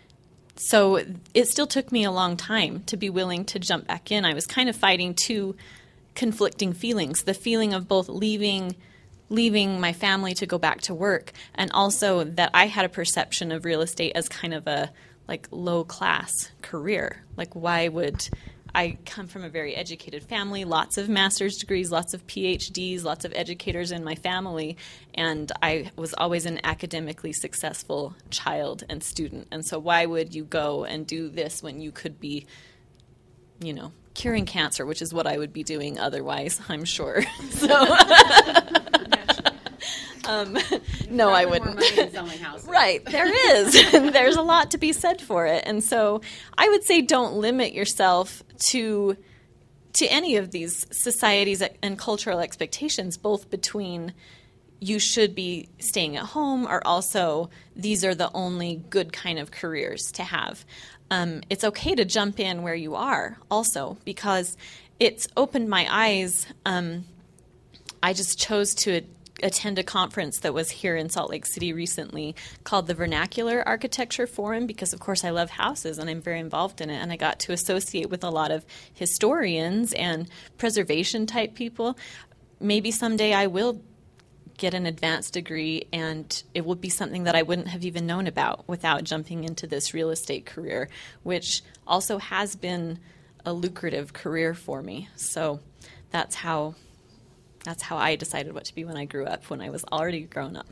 So it still took me a long time to be willing to jump back in. I was kind of fighting two conflicting feelings, the feeling of both leaving leaving my family to go back to work, and also that I had a perception of real estate as kind of a like low class career. Like, why would I come from a very educated family, lots of master's degrees, lots of P H Ds, lots of educators in my family, and I was always an academically successful child and student. And so why would you go and do this when you could be, you know, curing cancer, which is what I would be doing otherwise, I'm sure. So, um, no, I wouldn't. More money in selling houses. Right, there is. There's a lot to be said for it. And so I would say don't limit yourself to to any of these societies and cultural expectations, both between you should be staying at home or also these are the only good kind of careers to have. Um, it's okay to jump in where you are also, because it's opened my eyes. Um, I just chose to attend a conference that was here in Salt Lake City recently called the Vernacular Architecture Forum, because of course I love houses and I'm very involved in it, and I got to associate with a lot of historians and preservation type people. Maybe someday I will get an advanced degree and it will be something that I wouldn't have even known about without jumping into this real estate career, which also has been a lucrative career for me. So that's how That's how I decided what to be when I grew up, when I was already grown up.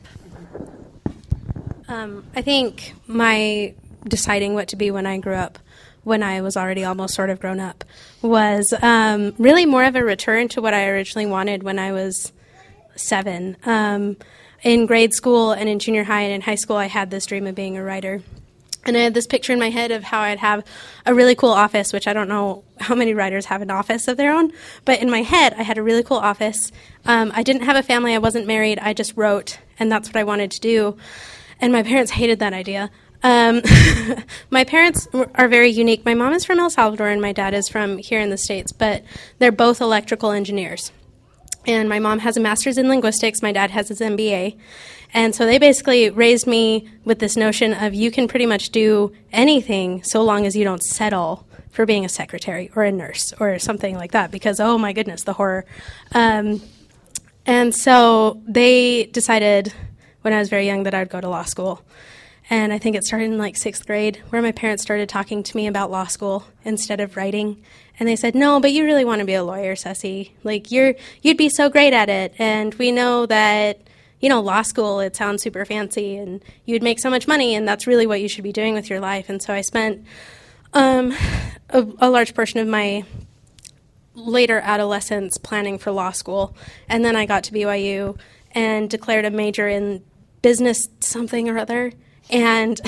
Um, I think my deciding what to be when I grew up, when I was already almost sort of grown up, was um, really more of a return to what I originally wanted when I was seven. Um, in grade school and in junior high and in high school, I had this dream of being a writer. And I had this picture in my head of how I'd have a really cool office, which I don't know how many writers have an office of their own. But in my head, I had a really cool office. Um, I didn't have a family. I wasn't married. I just wrote, and that's what I wanted to do. And my parents hated that idea. Um, my parents are very unique. My mom is from El Salvador, and my dad is from here in the States. But they're both electrical engineers. And my mom has a master's in linguistics. My dad has his M B A. And so they basically raised me with this notion of you can pretty much do anything so long as you don't settle for being a secretary or a nurse or something like that, because, oh, my goodness, the horror. Um, and so they decided when I was very young that I would go to law school. And I think it started in like sixth grade, where my parents started talking to me about law school instead of writing. And they said, no, but you really want to be a lawyer, Ceci. Like, you're, you'd be so great at it. And we know that, you know, law school, it sounds super fancy, and you'd make so much money, and that's really what you should be doing with your life. And so I spent um, a, a large portion of my later adolescence planning for law school. And then I got to B Y U and declared a major in business something or other. And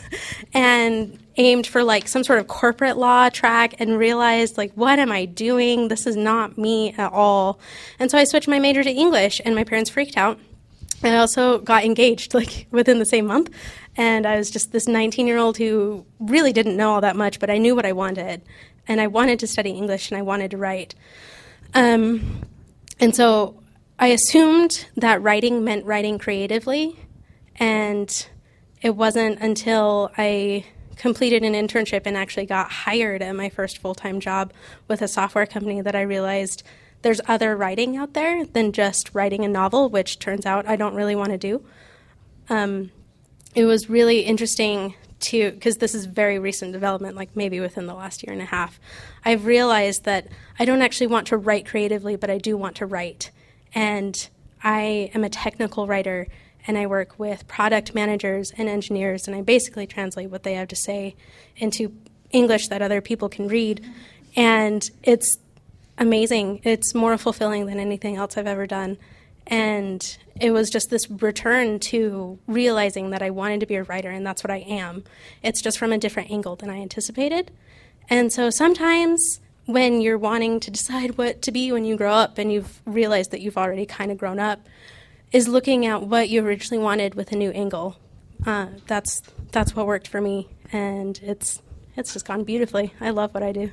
and aimed for like some sort of corporate law track, and realized, like, what am I doing? This is not me at all. And so I switched my major to English, and my parents freaked out. I also got engaged like within the same month, and I was just this nineteen-year-old who really didn't know all that much, but I knew what I wanted, and I wanted to study English, and I wanted to write. Um, and so I assumed that writing meant writing creatively, and it wasn't until I completed an internship and actually got hired at my first full-time job with a software company that I realized there's other writing out there than just writing a novel, which turns out I don't really want to do. Um, it was really interesting to, because this is very recent development, like maybe within the last year and a half, I've realized that I don't actually want to write creatively, but I do want to write. And I am a technical writer, and I work with product managers and engineers, and I basically translate what they have to say into English that other people can read. And it's amazing. It's more fulfilling than anything else I've ever done. And it was just this return to realizing that I wanted to be a writer, and that's what I am. It's just from a different angle than I anticipated. And so sometimes when you're wanting to decide what to be when you grow up, and you've realized that you've already kind of grown up, is looking at what you originally wanted with a new angle. Uh, that's that's what worked for me, and it's it's just gone beautifully. I love what I do.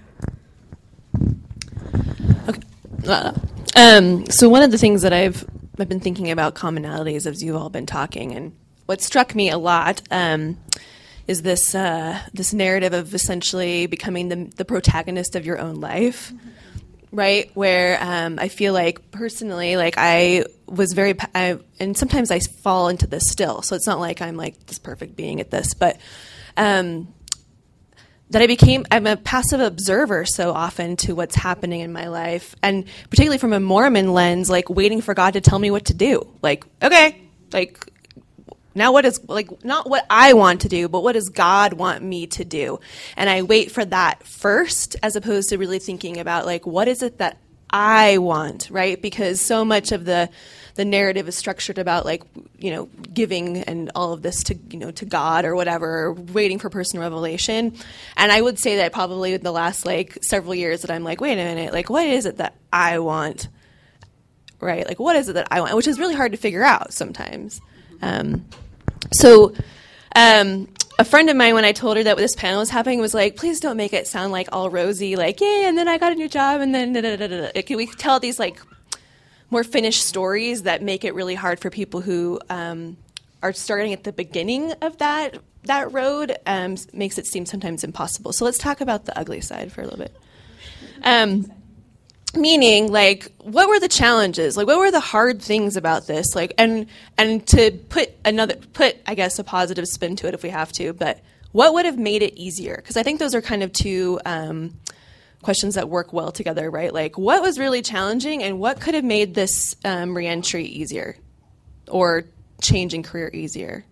Okay. Uh, um, so one of the things that I've I've been thinking about commonalities as you've all been talking, and what struck me a lot um, is this uh, this narrative of essentially becoming the the protagonist of your own life. Mm-hmm. Right, where um, I feel like personally, like I was very, I, and sometimes I fall into this still. So it's not like I'm like this perfect being at this, but um, that I became, I'm a passive observer so often to what's happening in my life, and particularly from a Mormon lens, like waiting for God to tell me what to do. Like, okay, like. Now what is, like, not what I want to do, but what does God want me to do? And I wait for that first, as opposed to really thinking about, like, what is it that I want, right? Because so much of the the narrative is structured about like, you know, giving and all of this to, you know, to God or whatever, or waiting for personal revelation. And I would say that probably in the last like several years that I'm like, wait a minute, like what is it that I want, right? Like what is it that I want? Which is really hard to figure out sometimes. Um, so um, a friend of mine, when I told her that this panel was happening, was like, please don't make it sound like all rosy, like, yay, and then I got a new job, and then da da da da da. Can we tell these like more finished stories that make it really hard for people who um, are starting at the beginning of that that road, um, makes it seem sometimes impossible. So let's talk about the ugly side for a little bit. Um, meaning, like, what were the challenges? Like, what were the hard things about this? Like, and and to put another, put I guess a positive spin to it if we have to, but what would have made it easier? Because I think those are kind of two Um, questions that work well together, right? Like, what was really challenging and what could have made this um, reentry easier or changing career easier?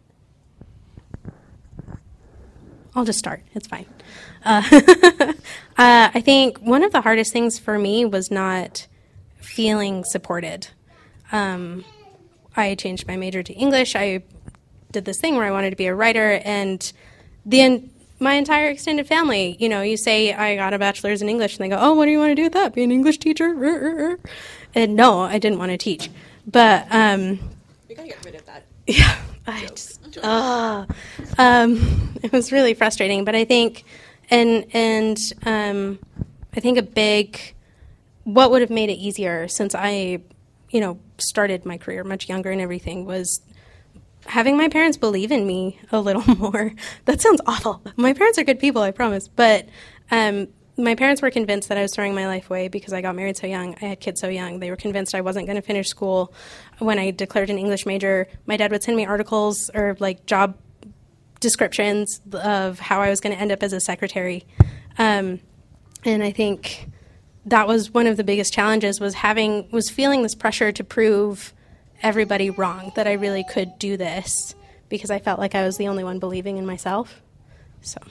I'll just start. It's fine. Uh, uh, I think one of the hardest things for me was not feeling supported. Um, I changed my major to English. I did this thing where I wanted to be a writer, and the my entire extended family, you know, you say I got a bachelor's in English, and they go, oh, what do you want to do with that? Be an English teacher? And no, I didn't want to teach. But um, we gotta get rid of that. Yeah, I just, uh, um, it was really frustrating. But I think, and and um, I think a big, what would have made it easier since I, you know, started my career much younger and everything was having my parents believe in me a little more. That sounds awful. My parents are good people, I promise. But um, my parents were convinced that I was throwing my life away because I got married so young. I had kids so young. They were convinced I wasn't going to finish school. When I declared an English major, my dad would send me articles or like job descriptions of how I was going to end up as a secretary. Um, and I think that was one of the biggest challenges was having, was feeling this pressure to prove everybody wrong, that I really could do this because I felt like I was the only one believing in myself. So.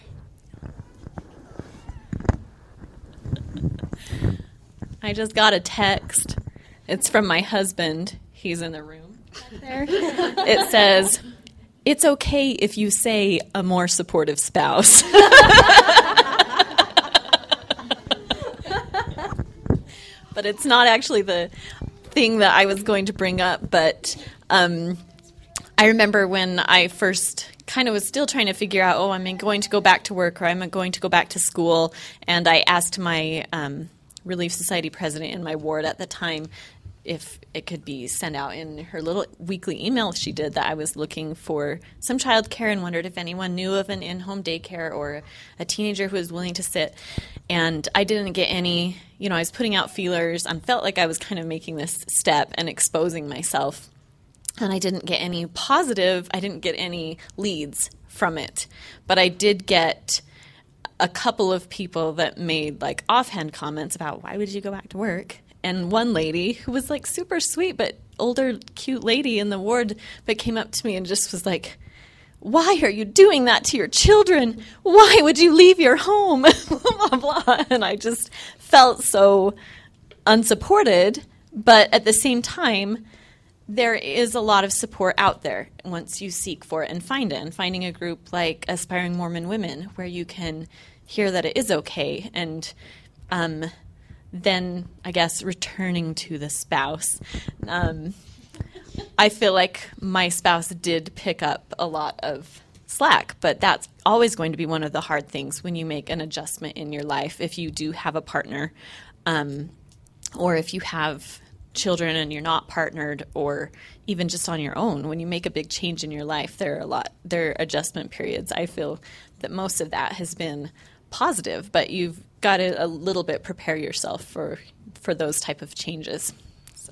I just got a text. It's from my husband. He's in the room back there. It says, it's okay if you say a more supportive spouse. But it's not actually the thing that I was going to bring up, but um, I remember when I first kind of was still trying to figure out, oh, I'm going to go back to work or I'm going to go back to school, and I asked my um, Relief Society president in my ward at the time if it could be sent out in her little weekly email she did that I was looking for some child care and wondered if anyone knew of an in-home daycare or a teenager who was willing to sit. And I didn't get any, you know, I was putting out feelers. I felt like I was kind of making this step and exposing myself. And I didn't get any positive, I didn't get any leads from it. But I did get a couple of people that made like offhand comments about why would you go back to work? And one lady who was like super sweet but older, cute lady in the ward, but came up to me and just was like, why are you doing that to your children? Why would you leave your home? blah, blah, blah. And I just felt so unsupported. But at the same time, there is a lot of support out there once you seek for it and find it. And finding a group like Aspiring Mormon Women where you can hear that it is okay. And um, then, I guess, returning to the spouse. Um, I feel like my spouse did pick up a lot of slack, but that's always going to be one of the hard things when you make an adjustment in your life if you do have a partner, um, or if you have children and you're not partnered, or even just on your own. When you make a big change in your life, there are a lot, there are adjustment periods. I feel that most of that has been positive, but you've got to a little bit prepare yourself for for those type of changes. So.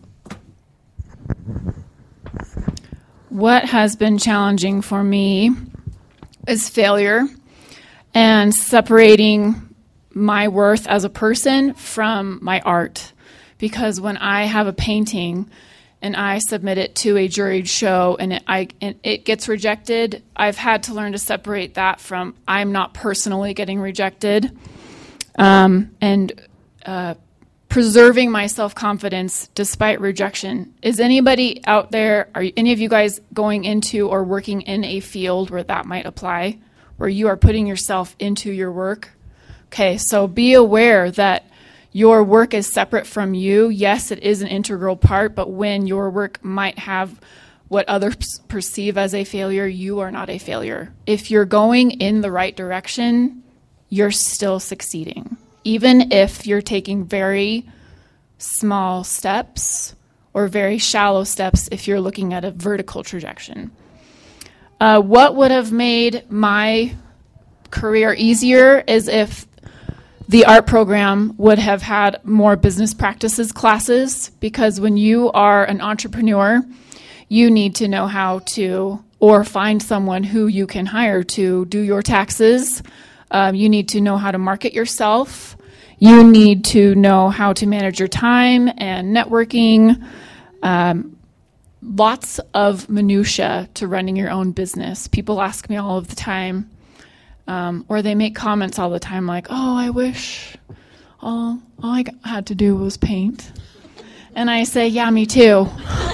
What has been challenging for me is failure and separating my worth as a person from my art. Because when I have a painting and I submit it to a juried show and it, I, and it gets rejected, I've had to learn to separate that from I'm not personally getting rejected. Um, and uh, preserving my self-confidence despite rejection. Is anybody out there, are any of you guys going into or working in a field where that might apply, where you are putting yourself into your work? Okay, so be aware that your work is separate from you. Yes, it is an integral part, but when your work might have what others perceive as a failure, you are not a failure. If you're going in the right direction, you're still succeeding. Even if you're taking very small steps or very shallow steps if you're looking at a vertical trajectory. Uh, what would have made my career easier is if the art program would have had more business practices classes, because when you are an entrepreneur, you need to know how to, or find someone who you can hire to do your taxes. Um, you need to know how to market yourself. You need to know how to manage your time and networking. Um, lots of minutia to running your own business. People ask me all of the time, um, or they make comments all the time like, oh, I wish all, all I had to do was paint. And I say, yeah, me too.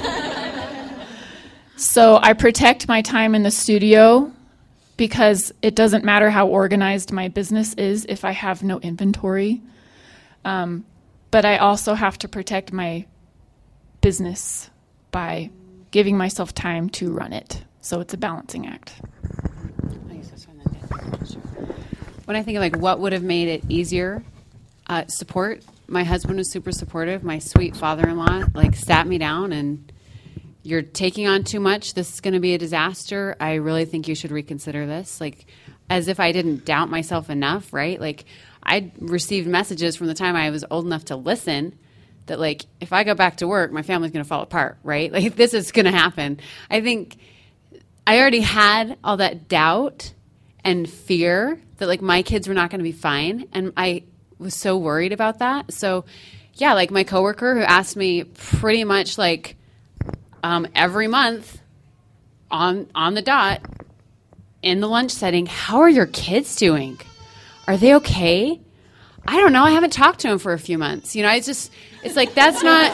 So I protect my time in the studio, because it doesn't matter how organized my business is if I have no inventory. Um, but I also have to protect my business by giving myself time to run it. So it's a balancing act. When I think of like what would have made it easier, uh, support. My husband was super supportive. My sweet father-in-law like sat me down and, you're taking on too much. This is going to be a disaster. I really think you should reconsider this. Like, as if I didn't doubt myself enough, right? Like, I received messages from the time I was old enough to listen that, like, if I go back to work, my family's going to fall apart, right? Like, this is going to happen. I think I already had all that doubt and fear that, like, my kids were not going to be fine. And I was so worried about that. So, yeah, like my coworker who asked me pretty much, like, Um, every month on on the dot in the lunch setting, how are your kids doing? Are they okay? I don't know. I haven't talked to them for a few months. You know, it's just, it's like, that's not,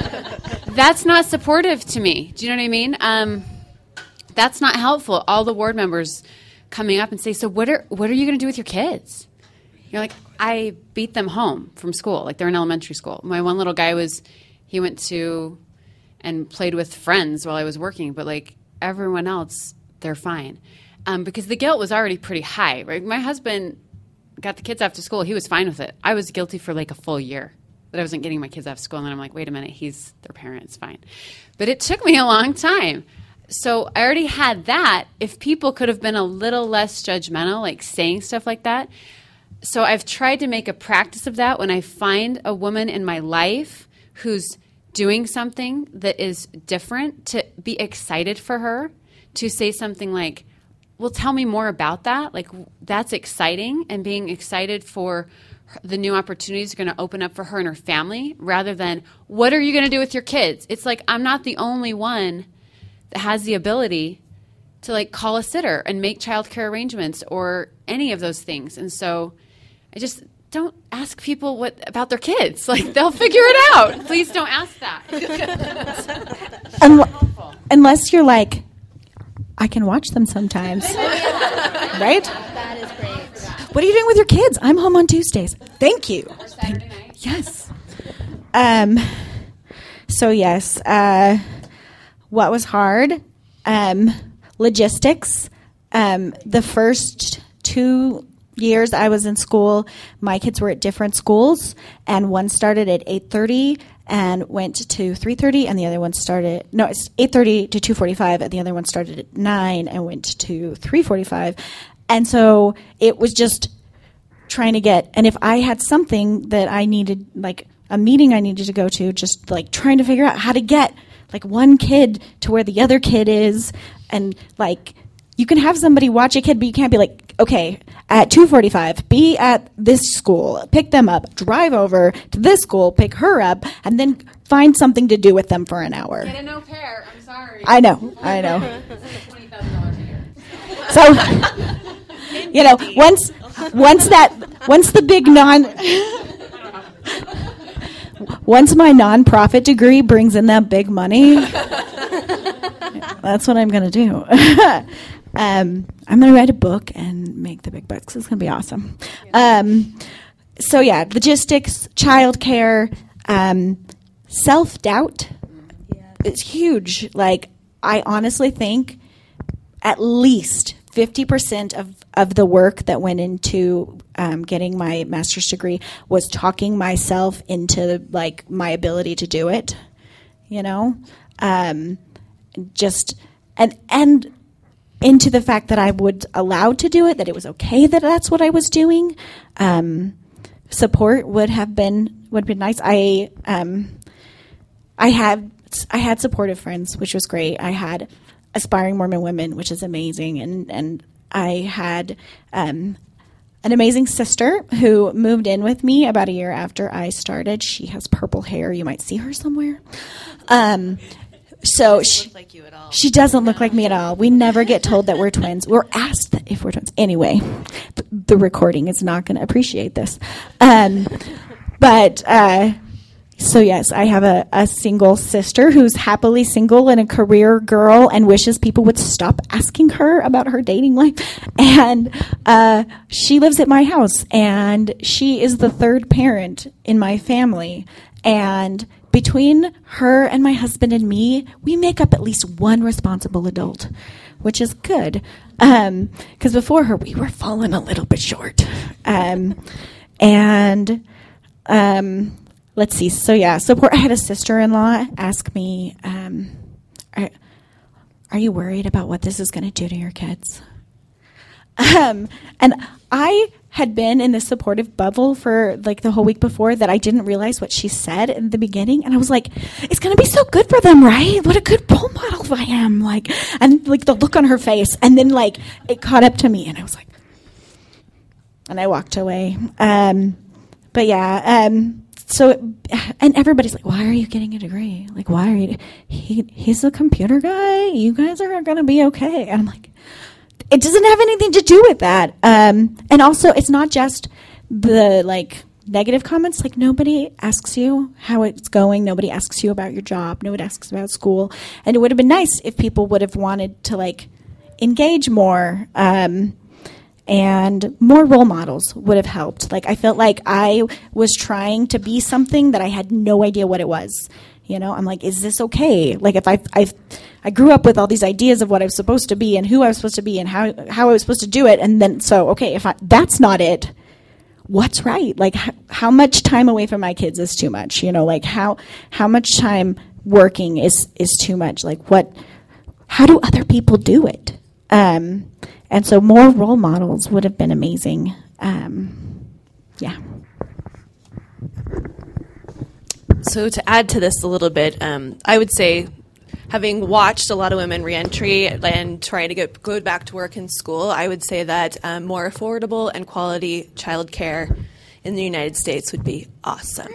that's not supportive to me. Do you know what I mean? Um, that's not helpful. All the ward members coming up and say, so what are, what are you going to do with your kids? You're like, I beat them home from school. Like, they're in elementary school. My one little guy was, he went to, and played with friends while I was working, but like everyone else, they're fine. Um, because the guilt was already pretty high, right? My husband got the kids after school. He was fine with it. I was guilty for like a full year that I wasn't getting my kids after school. And then I'm like, wait a minute, he's their parent, it's fine. But it took me a long time. So I already had that. If people could have been a little less judgmental, like saying stuff like that. So I've tried to make a practice of that when I find a woman in my life who's doing something that is different, to be excited for her, to say something like, well, tell me more about that. Like, that's exciting, and being excited for the new opportunities are going to open up for her and her family, rather than, what are you going to do with your kids? It's like, I'm not the only one that has the ability to like call a sitter and make childcare arrangements or any of those things. And so I just... don't ask people what about their kids. Like, they'll figure it out. Please don't ask that. Unle- unless you're like, I can watch them sometimes. Right? That is great. What are you doing with your kids? I'm home on Tuesdays. Thank you. Or Saturday night. Yes. Um. So, yes. Uh, what was hard? Um, logistics. Um, the first two years I was in school, my kids were at different schools, and one started at eight thirty and went to three thirty, and the other one started, no, it's eight thirty to two forty-five, and the other one started at nine and went to three forty-five. And so it was just trying to get, and if I had something that I needed, like a meeting I needed to go to, just like trying to figure out how to get like one kid to where the other kid is, and like, you can have somebody watch a kid, but you can't be like, okay, at two forty-five, be at this school, pick them up, drive over to this school, pick her up, and then find something to do with them for an hour. Get a no pair. I'm sorry. I know, I know. twenty thousand dollars a year. So, you know, once once that once the big non once my nonprofit degree brings in that big money, that's what I'm going to do. um, I'm going to write a book and make the big bucks. It's going to be awesome. Um, so, yeah, logistics, childcare, um, self-doubt. It's huge. Like, I honestly think at least fifty percent of, of the work that went into um, getting my master's degree was talking myself into, like, my ability to do it, you know? Um, just, and, and into the fact that I would allowed to do it, that it was okay that that's what I was doing. Um, support would have been, would have been nice. I, um, I had, I had supportive friends, which was great. I had Aspiring Mormon Women, which is amazing. And, and I had um, an amazing sister who moved in with me about a year after I started. She has purple hair. You might see her somewhere. Um, so she, look like you at all. she doesn't look like me at all. We never get told that we're twins. We're asked if we're twins. Anyway, the, the recording is not going to appreciate this. Um, but... Uh, So, yes, I have a, a single sister who's happily single and a career girl and wishes people would stop asking her about her dating life. And uh, she lives at my house, and she is the third parent in my family. And between her and my husband and me, we make up at least one responsible adult, which is good. Because um, before her, we were falling a little bit short. Um, and... Um, Let's see. So, yeah, support. I had a sister-in-law ask me, um, are, are you worried about what this is going to do to your kids? Um, and I had been in this supportive bubble for, like, the whole week before that I didn't realize what she said in the beginning. And I was like, it's going to be so good for them, right? What a good role model I am. Like, and, like, the look on her face. And then, like, it caught up to me. And I was like, and I walked away. Um, but, yeah, um... So, and everybody's like, why are you getting a degree? Like, why are you, he, he's a computer guy. You guys are going to be okay. And I'm like, it doesn't have anything to do with that. Um, and also, it's not just the, like, negative comments. Like, nobody asks you how it's going. Nobody asks you about your job. Nobody asks about school. And it would have been nice if people would have wanted to, like, engage more. Um, And more role models would have helped. Like, I felt like I was trying to be something that I had no idea what it was. You know, I'm like, is this okay? Like, if I I I grew up with all these ideas of what I was supposed to be and who I was supposed to be and how how I was supposed to do it, and then so okay, if I, that's not it, what's right? Like, h- how much time away from my kids is too much? You know, like how how much time working is is too much? Like, what? How do other people do it? Um, And so more role models would have been amazing. Um, yeah. So to add to this a little bit, um, I would say, having watched a lot of women reentry and trying to get go back to work in school, I would say that um, more affordable and quality childcare in the United States would be awesome.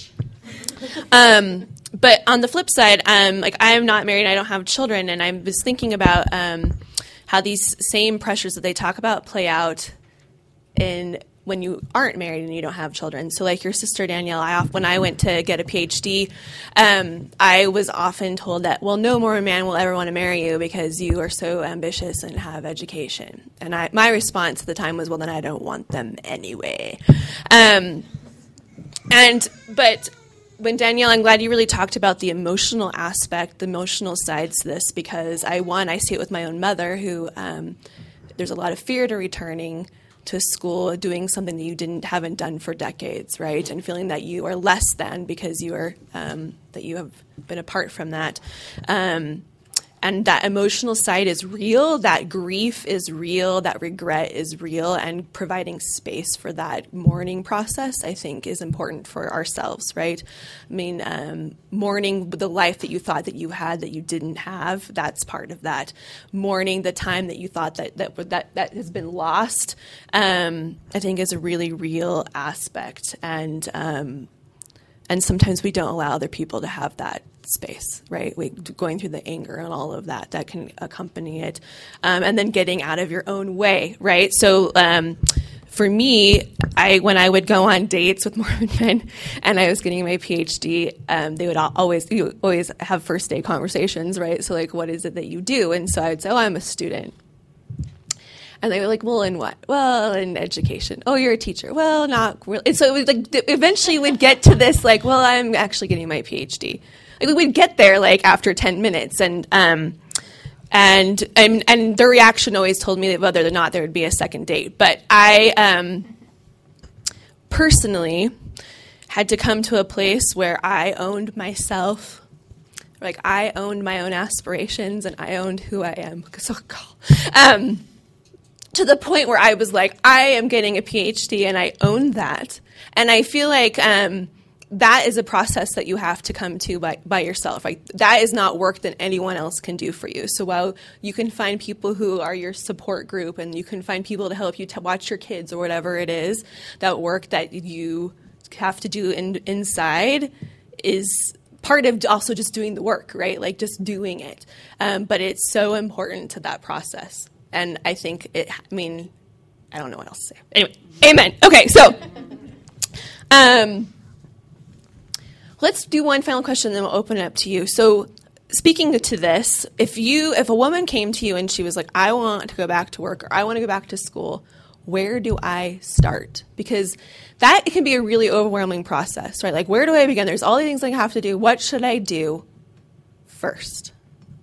Um, but on the flip side, um, like I am not married, I don't have children, and I was thinking about um, how these same pressures that they talk about play out in when you aren't married and you don't have children. So like your sister Danielle, I off, when I went to get a P H D, um, I was often told that, well, no more man will ever want to marry you because you are so ambitious and have education. And I, my response at the time was, well, then I don't want them anyway. Um, and but when Danielle, I'm glad you really talked about the emotional aspect, the emotional sides to this, because I, one, I see it with my own mother, who um, there's a lot of fear to returning to school, doing something that you didn't haven't done for decades, right? And feeling that you are less than because you are um, that you have been apart from that. Um, And that emotional side is real, that grief is real, that regret is real, and providing space for that mourning process, I think, is important for ourselves, right? I mean, um, mourning the life that you thought that you had that you didn't have, that's part of that. Mourning the time that you thought that that that, that has been lost, um, I think is a really real aspect. And um, and sometimes we don't allow other people to have that space, right? We going through the anger and all of that that can accompany it, um, and then getting out of your own way, right? So, um, for me, I when I would go on dates with Mormon men and I was getting my PhD, um, they would al- always you always have first day conversations, right? So like, what is it that you do? And so I would say, oh, I'm a student. And they were like, well, in what? Well, in education. Oh, you're a teacher. Well, not really. And so it was like, eventually we'd get to this, like, well, I'm actually getting my PhD. Like, we'd get there, like, after ten minutes. And, um, and, and, and their reaction always told me that whether or not there would be a second date. But I, um, personally had to come to a place where I owned myself. Like, I owned my own aspirations and I owned who I am. So, um, to the point where I was like, I am getting a PhD and I own that. And I feel like um, that is a process that you have to come to by, by yourself. Like, that is not work that anyone else can do for you. So while you can find people who are your support group and you can find people to help you to watch your kids or whatever it is, that work that you have to do in, inside is part of also just doing the work, right? Like just doing it. Um, but it's so important to that process. And I think it, I mean, I don't know what else to say. Anyway, amen. Okay, so um, let's do one final question, then we'll open it up to you. So speaking to this, if you, if a woman came to you and she was like, I want to go back to work or I want to go back to school, where do I start? Because that can be a really overwhelming process, right? Like, where do I begin? There's all these things I have to do. What should I do first?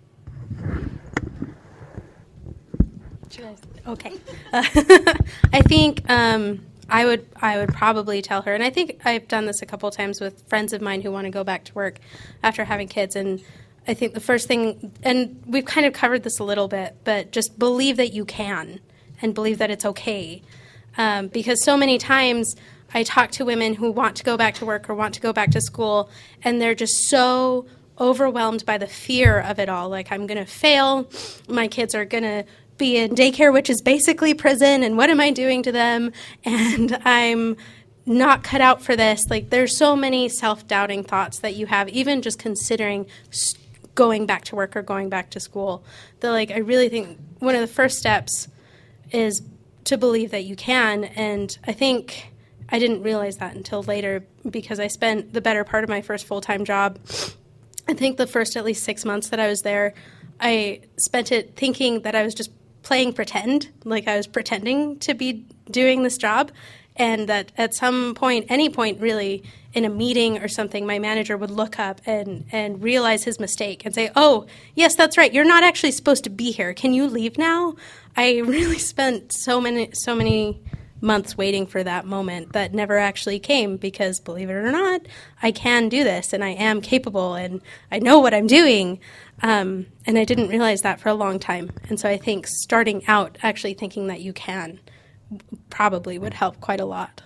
Okay. Uh, I think um, I would I would probably tell her, and I think I've done this a couple times with friends of mine who want to go back to work after having kids, and I think the first thing, and we've kind of covered this a little bit, but just believe that you can and believe that it's okay. Um, because so many times I talk to women who want to go back to work or want to go back to school, and they're just so overwhelmed by the fear of it all. Like, I'm going to fail, my kids are going to be in daycare, which is basically prison, and what am I doing to them? And I'm not cut out for this. Like, there's so many self-doubting thoughts that you have, even just considering going back to work or going back to school. That, like, I really think one of the first steps is to believe that you can. And I think I didn't realize that until later, because I spent the better part of my first full-time job, I think the first at least six months that I was there, I spent it thinking that I was just playing pretend, like I was pretending to be doing this job, and that at some point, any point really, in a meeting or something, my manager would look up and, and realize his mistake and say, oh, yes, that's right, you're not actually supposed to be here. Can you leave now? I really spent so many so many months waiting for that moment that never actually came, because, believe it or not, I can do this, and I am capable, and I know what I'm doing. Um, and I didn't realize that for a long time. And so I think starting out actually thinking that you can probably would help quite a lot.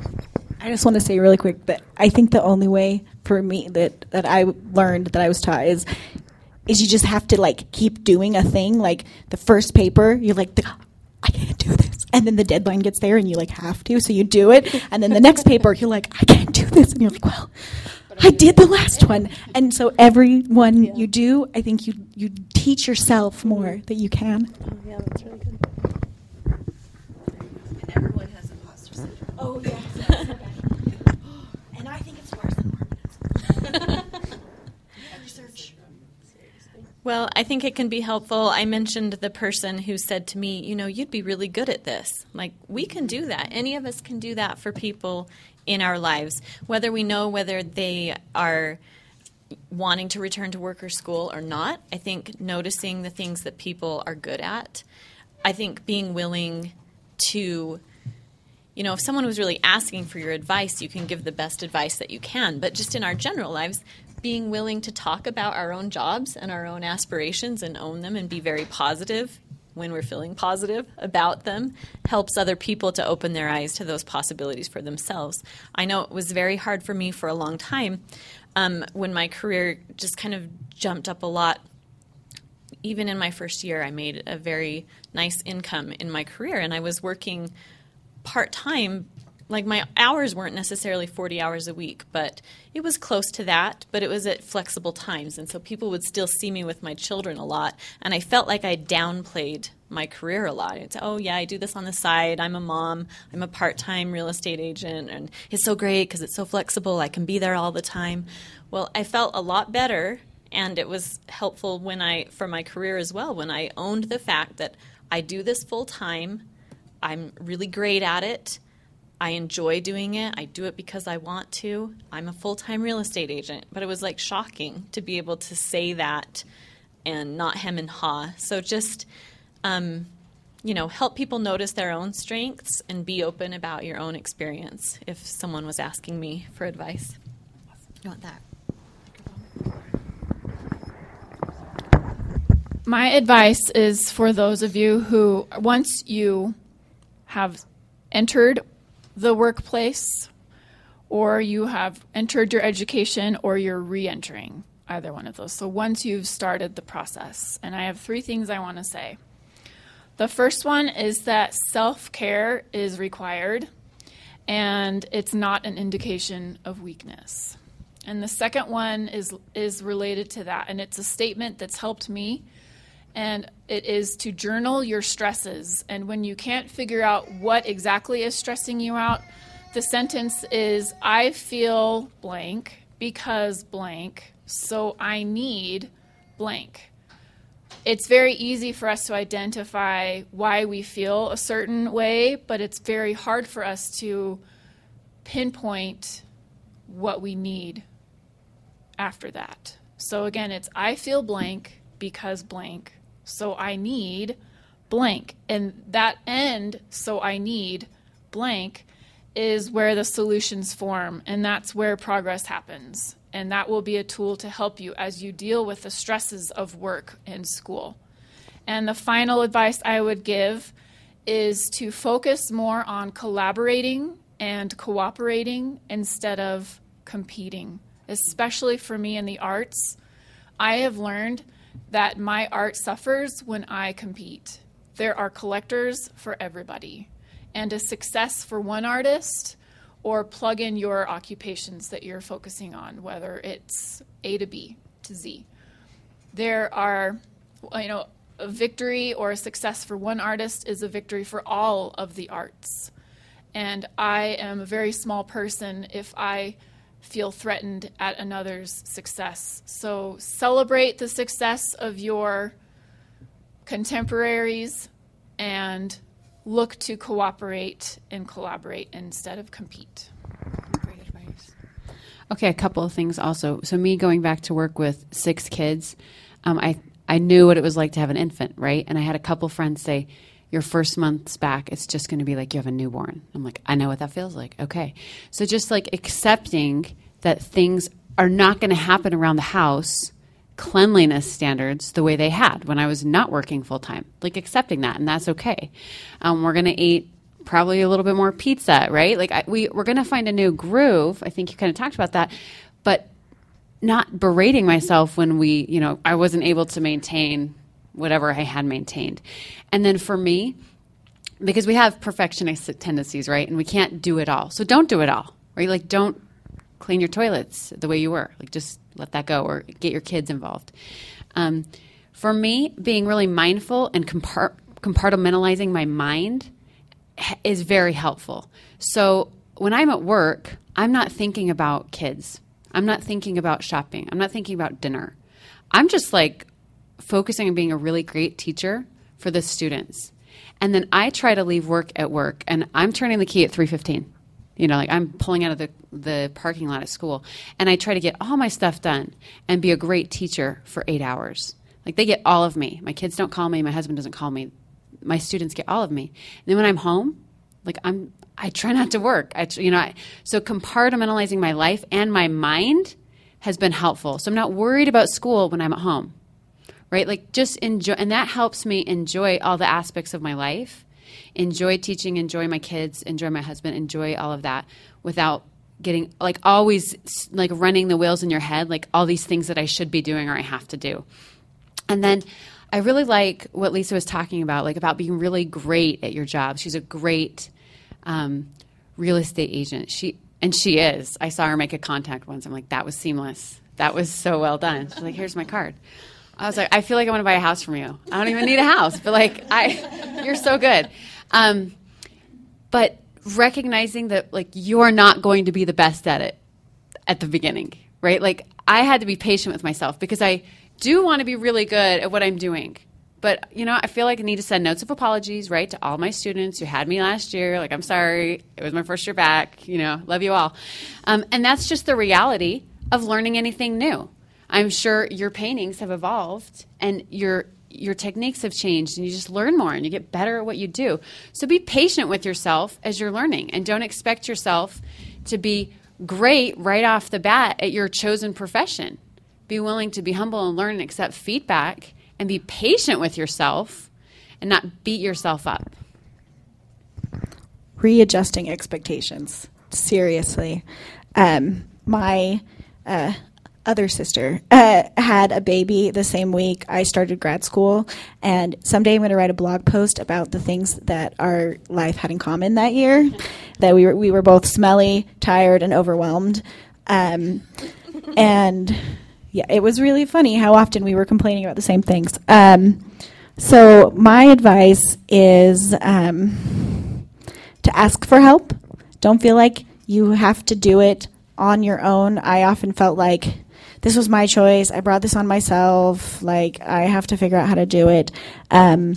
I just want to say really quick that I think the only way for me that, that I learned, that I was taught, is is you just have to, like, keep doing a thing. Like, the first paper, you're like, I can't do this. And then the deadline gets there and you, like, have to, so you do it. And then the next paper, you're like, I can't do this. And you're like, well, I did the last one. And so every one yeah. you do, I think you you teach yourself more that you can. Oh, yeah, that's really good. And everyone has imposter syndrome. Oh, yes. yes okay. And I think it's worse than Mormonism. Research. Well, I think it can be helpful. I mentioned the person who said to me, you know, you'd be really good at this. Like, we can do that. Any of us can do that for people in our lives, whether we know whether they are wanting to return to work or school or not. I think noticing the things that people are good at. I think being willing to, you know, if someone was really asking for your advice, you can give the best advice that you can. But just in our general lives, being willing to talk about our own jobs and our own aspirations and own them and be very positive when we're feeling positive about them helps other people to open their eyes to those possibilities for themselves. I know it was very hard for me for a long time um, when my career just kind of jumped up a lot. Even in my first year, I made a very nice income in my career, and I was working part-time. Like, my hours weren't necessarily forty hours a week, but it was close to that, but it was at flexible times. And so people would still see me with my children a lot, and I felt like I downplayed my career a lot. It's, oh, yeah, I do this on the side. I'm a mom. I'm a part-time real estate agent, and it's so great because it's so flexible. I can be there all the time. Well, I felt a lot better, and it was helpful when I, for my career as well, when I owned the fact that I do this full-time. I'm really great at it. I enjoy doing it. I do it because I want to. I'm a full-time real estate agent. But it was like shocking to be able to say that and not hem and haw. So just, um, you know, help people notice their own strengths and be open about your own experience if someone was asking me for advice. You want that? My advice is for those of you who, once you have entered the workplace, or you have entered your education, or you're re-entering, either one of those. So once you've started the process, and I have three things I want to say. The first one is that self-care is required, and it's not an indication of weakness. And the second one is is related to that, and it's a statement that's helped me, and it is to journal your stresses. And when you can't figure out what exactly is stressing you out, the sentence is, I feel blank because blank, so I need blank. It's very easy for us to identify why we feel a certain way, but it's very hard for us to pinpoint what we need after that. So again, it's I feel blank because blank, so I need blank. And that end, so I need blank, is where the solutions form, and that's where progress happens. And that will be a tool to help you as you deal with the stresses of work and school. And the final advice I would give is to focus more on collaborating and cooperating instead of competing, especially for me in the arts. I have learned that my art suffers when I compete. There are collectors for everybody. And a success for one artist, or plug in your occupations that you're focusing on, whether it's A to B to Z. There are, you know, a victory or a success for one artist is a victory for all of the arts. And I am a very small person if I feel threatened at another's success. So celebrate the success of your contemporaries and look to cooperate and collaborate instead of compete. Great advice. Okay, a couple of things also. So me going back to work with six kids, um, I, I knew what it was like to have an infant, right? And I had a couple friends say, your first month's back, it's just going to be like you have a newborn. I'm like, I know what that feels like. Okay. So just like accepting that things are not going to happen around the house, cleanliness standards, the way they had when I was not working full time, like accepting that, and that's okay. Um, we're going to eat probably a little bit more pizza, right? Like I, we, we're going to find a new groove. I think you kind of talked about that, but not berating myself when we, you know, I wasn't able to maintain whatever I had maintained. And then for me, because we have perfectionist tendencies, right? And we can't do it all. So don't do it all, right? Like don't clean your toilets the way you were. Like just let that go, or get your kids involved. Um, for me, being really mindful and compart- compartmentalizing my mind is very helpful. So when I'm at work, I'm not thinking about kids. I'm not thinking about shopping. I'm not thinking about dinner. I'm just like focusing on being a really great teacher for the students. And then I try to leave work at work, and I'm turning the key at three fifteen. You know, like I'm pulling out of the, the parking lot at school, and I try to get all my stuff done and be a great teacher for eight hours. Like they get all of me. My kids don't call me. My husband doesn't call me. My students get all of me. And then when I'm home, like I'm, I try not to work. I, you know, I, so compartmentalizing my life and my mind has been helpful. So I'm not worried about school when I'm at home, right? Like just enjoy, and that helps me enjoy all the aspects of my life. Enjoy teaching, enjoy my kids, enjoy my husband, enjoy all of that without getting like always like running the wheels in your head, like all these things that I should be doing or I have to do. And then I really like what Lisa was talking about, like about being really great at your job. She's a great um, real estate agent. She and she is. I saw her make a contact once. I'm like, that was seamless. That was so well done. She's like, here's my card. I was like, I feel like I want to buy a house from you. I don't even need a house, but like, I, you're so good. Um, but recognizing that like you're not going to be the best at it at the beginning, right? Like I had to be patient with myself because I do want to be really good at what I'm doing. But, you know, I feel like I need to send notes of apologies, right, to all my students who had me last year. Like, I'm sorry. It was my first year back. You know, love you all. Um, and that's just the reality of learning anything new. I'm sure your paintings have evolved and your your techniques have changed and you just learn more and you get better at what you do. So be patient with yourself as you're learning and don't expect yourself to be great right off the bat at your chosen profession. Be willing to be humble and learn and accept feedback and be patient with yourself and not beat yourself up. Readjusting expectations. Seriously. Um, my uh, other sister uh, had a baby the same week I started grad school, and someday I'm going to write a blog post about the things that our life had in common that year, that we were, we were both smelly, tired, and overwhelmed. Um, and... Yeah, it was really funny how often we were complaining about the same things. Um, so my advice is um, to ask for help. Don't feel like you have to do it on your own. I often felt like this was my choice. I brought this on myself. Like, I have to figure out how to do it. Um,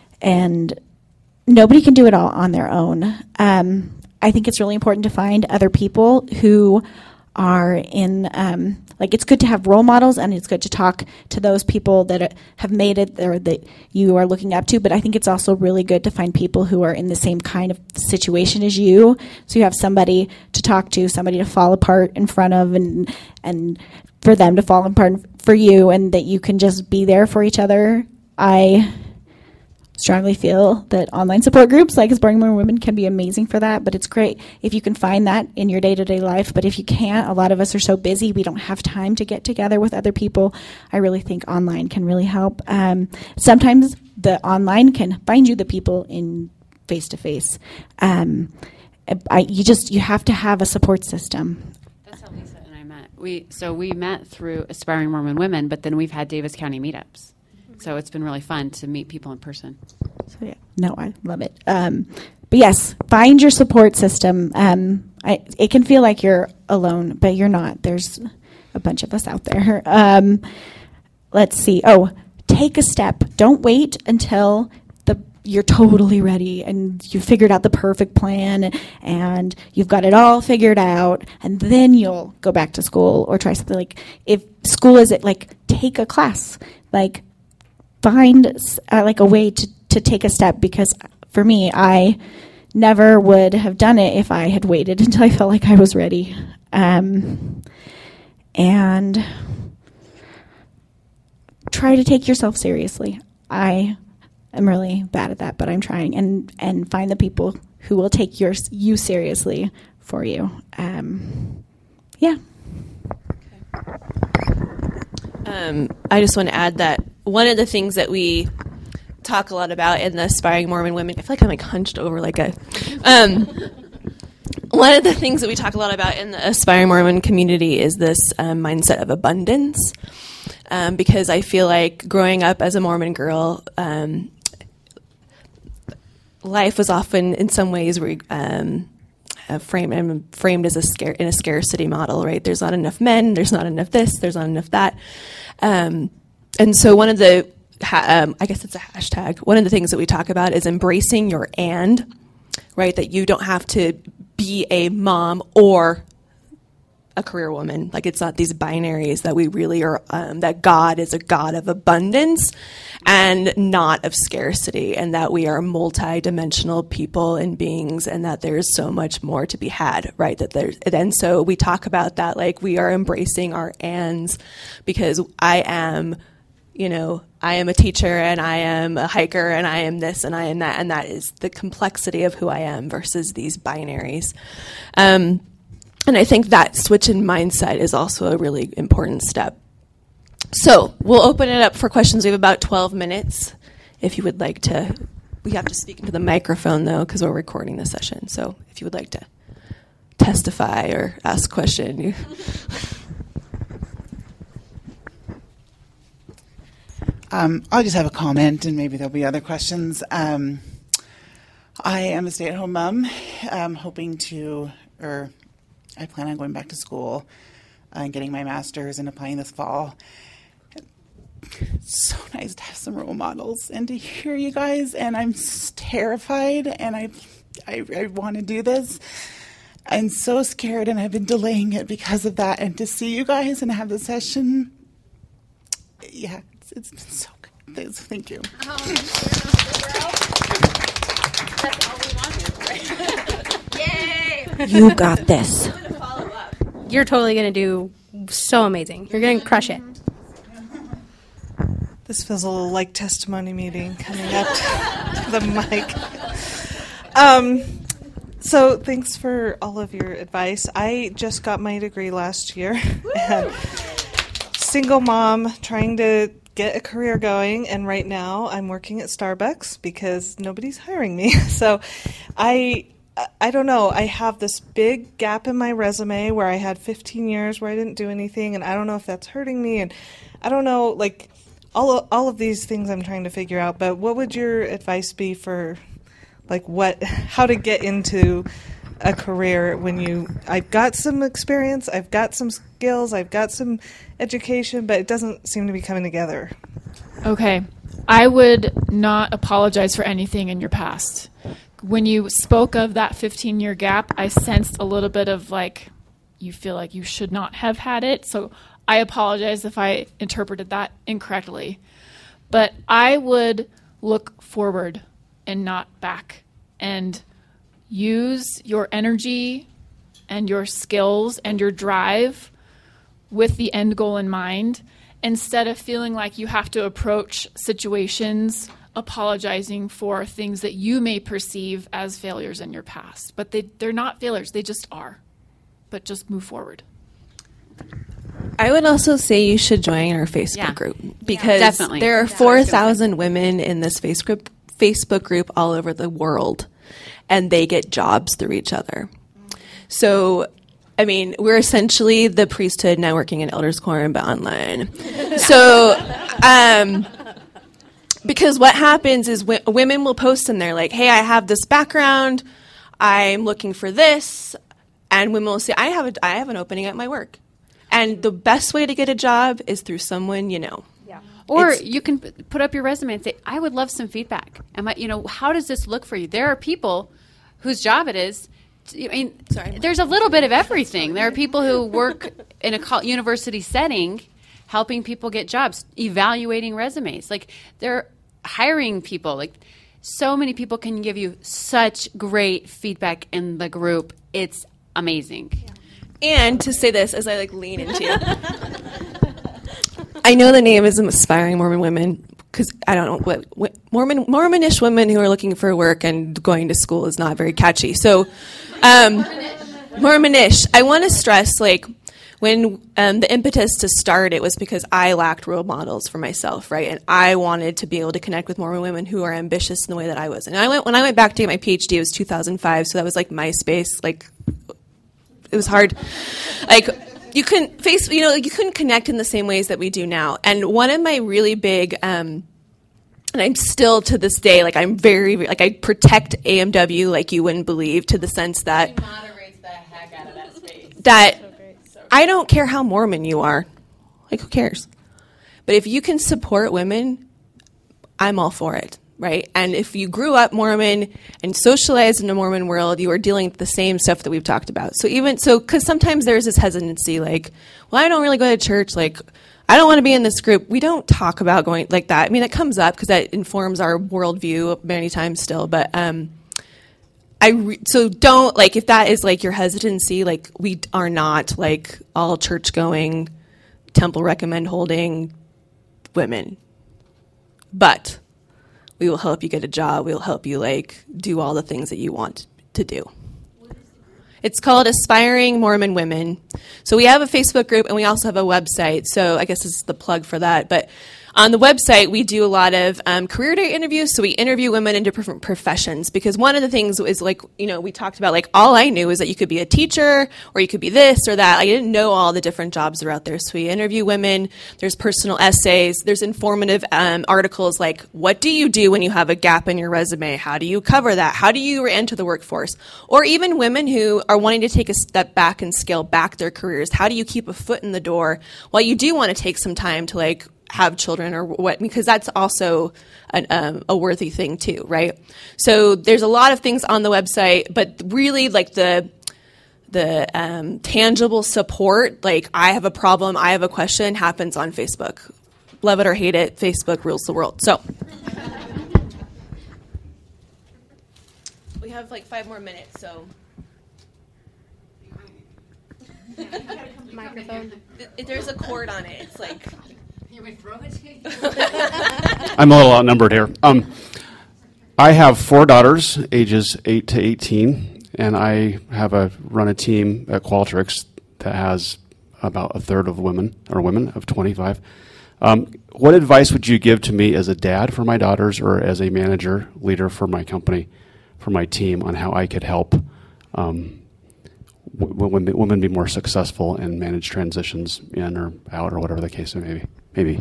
and nobody can do it all on their own. Um, I think it's really important to find other people who are in, um, like, it's good to have role models and it's good to talk to those people that have made it or that you are looking up to, but I think it's also really good to find people who are in the same kind of situation as you, so you have somebody to talk to, somebody to fall apart in front of, and and for them to fall apart for you, and that you can just be there for each other. I strongly feel that online support groups like Aspiring Mormon Women can be amazing for that, but it's great if you can find that in your day-to-day life. But if you can't, a lot of us are so busy, we don't have time to get together with other people. I really think online can really help. Um, sometimes the online can find you the people in face-to-face. Um, I, you just, you have to have a support system. That's how Lisa and I met. We, so we met through Aspiring Mormon Women, but then we've had Davis County meetups. So it's been really fun to meet people in person. So yeah, no, I love it. Um, but yes, find your support system. Um, I, it can feel like you're alone, but you're not. There's a bunch of us out there. Um, let's see. Oh, take a step. Don't wait until the you're totally ready and you figured out the perfect plan and you've got it all figured out, and then you'll go back to school or try something. Like, if school is it, like, take a class, like. Find uh, like a way to, to take a step, because for me, I never would have done it if I had waited until I felt like I was ready. Um, and try to take yourself seriously. I am really bad at that, but I'm trying. And, and find the people who will take your, you seriously for you. Um, yeah. Um, I just want to add that one of the things that we talk a lot about in the Aspiring Mormon Women, I feel like I'm like hunched over like a, um, one of the things that we talk a lot about in the Aspiring Mormon community is this um, mindset of abundance, um, because I feel like growing up as a Mormon girl, um, life was often in some ways re- um, uh, framed and framed as a scare in a scarcity model, right? There's not enough men, there's not enough this, there's not enough that. Um, and so one of the, ha- um, I guess it's a hashtag, one of the things that we talk about is embracing your and, right? That you don't have to be a mom or a career woman. Like, it's not these binaries, that we really are, um, that God is a God of abundance and not of scarcity, and that we are multi-dimensional people and beings, and that there's so much more to be had, right? That there's, and so we talk about that, like, we are embracing our ands, because I am, you know, I am a teacher and I am a hiker and I am this and I am that, and that is the complexity of who I am versus these binaries. Um, And I think that switch in mindset is also a really important step. So we'll open it up for questions. We have about twelve minutes. If you would like to, we have to speak into the microphone, though, because we're recording the session. So if you would like to testify or ask a question. You Um, I'll just have a comment, and maybe there'll be other questions. Um, I am a stay-at-home mom. I'm hoping to, or I plan on going back to school uh, and getting my master's and applying this fall. It's so nice to have some role models and to hear you guys, and I'm s- terrified, and I, I, I want to do this. I'm so scared, and I've been delaying it because of that. And to see you guys and have the session, yeah, it's, it's been so good. Thank you. You got this. You're totally going to do so amazing. You're going to crush it. This feels a little like testimony meeting coming up to the mic. Um, so thanks for all of your advice. I just got my degree last year. And single mom trying to get a career going, and right now I'm working at Starbucks because nobody's hiring me. So I I don't know. I have this big gap in my resume where I had fifteen years where I didn't do anything, and I don't know if that's hurting me, and I don't know, like, all of, all of these things I'm trying to figure out. But what would your advice be for, like, what, how to get into a career when you, I've got some experience, I've got some skills, I've got some education, but it doesn't seem to be coming together. Okay. I would not apologize for anything in your past. When you spoke of that fifteen-year gap, I sensed a little bit of, like, you feel like you should not have had it. So I apologize if I interpreted that incorrectly. But I would look forward and not back, and use your energy and your skills and your drive with the end goal in mind, instead of feeling like you have to approach situations apologizing for things that you may perceive as failures in your past. But they, they're not failures, they just are. But just move forward. I would also say you should join our Facebook Yeah. group, because Definitely. there are Yeah. four thousand women in this Facebook Facebook group all over the world, and they get jobs through each other. So, I mean, we're essentially the priesthood networking and elders quorum, but online. So, um, because what happens is w- women will post in there like, hey, I have this background, I'm looking for this, and women will say, I have, a, I have an opening at my work. And the best way to get a job is through someone you know. Or It's- you can p- put up your resume and say, I would love some feedback. Am I, you know, how does this look for you? There are people whose job it is. To, I mean, Sorry. there's a little bit of everything. There are people who work in a co- university setting helping people get jobs, evaluating resumes. Like, they're hiring people. Like, so many people can give you such great feedback in the group. It's amazing. Yeah. And to say this as I like lean into you. I know the name is Aspiring Mormon Women because I don't know what, what Mormon Mormonish women who are looking for work and going to school is not very catchy. So, um, Mormonish. I want to stress, like, when um, the impetus to start it was because I lacked role models for myself, right? And I wanted to be able to connect with Mormon women who are ambitious in the way that I was. And I went when I went back to get my PhD, it was two thousand five, so that was like MySpace. Like, it was hard. Like, you couldn't face, you know, you couldn't connect in the same ways that we do now. And one of my really big, um, and I'm still to this day, like, I'm very, like, I protect A M W like you wouldn't believe, to the sense that She moderates the heck out of that space. that I don't care how Mormon you are. Like, who cares? But if you can support women, I'm all for it, right? And if you grew up Mormon and socialized in the Mormon world, you are dealing with the same stuff that we've talked about. So even so, because sometimes there's this hesitancy, like, well, I don't really go to church, like, I don't want to be in this group. We don't talk about going like that. I mean, it comes up because that informs our worldview many times still, but um, I re- so don't, like, if that is like your hesitancy, like, we are not like all church going, temple recommend holding women, but we will help you get a job. We will help you, like, do all the things that you want to do. It's called Aspiring Mormon Women. So we have a Facebook group and we also have a website. So I guess this is the plug for that. But On the website, we do a lot of um, career day interviews. So we interview women in different professions, because one of the things is, like, you know, we talked about, like, all I knew is that you could be a teacher or you could be this or that. I didn't know all the different jobs that are out there. So we interview women. There's personal essays. There's informative um, articles like, what do you do when you have a gap in your resume? How do you cover that? How do you enter the workforce? Or even women who are wanting to take a step back and scale back their careers. How do you keep a foot in the door while you do want to take some time to, like, have children or what, because that's also an, um, a worthy thing too, right? So there's a lot of things on the website, but really, like, the the um, tangible support, like, I have a problem, I have a question, happens on Facebook. Love it or hate it, Facebook rules the world. So we have like five more minutes, so. Microphone. There's a cord on it. It's like. I'm a little outnumbered here. Um, I have four daughters, ages eight to eighteen, and I have a run a team at Qualtrics that has about a third of women, or women of twenty-five. Um, what advice would you give to me as a dad for my daughters, or as a manager, leader for my company, for my team, on how I could help um, w- w- women be more successful and manage transitions in or out, or whatever the case may be? Maybe.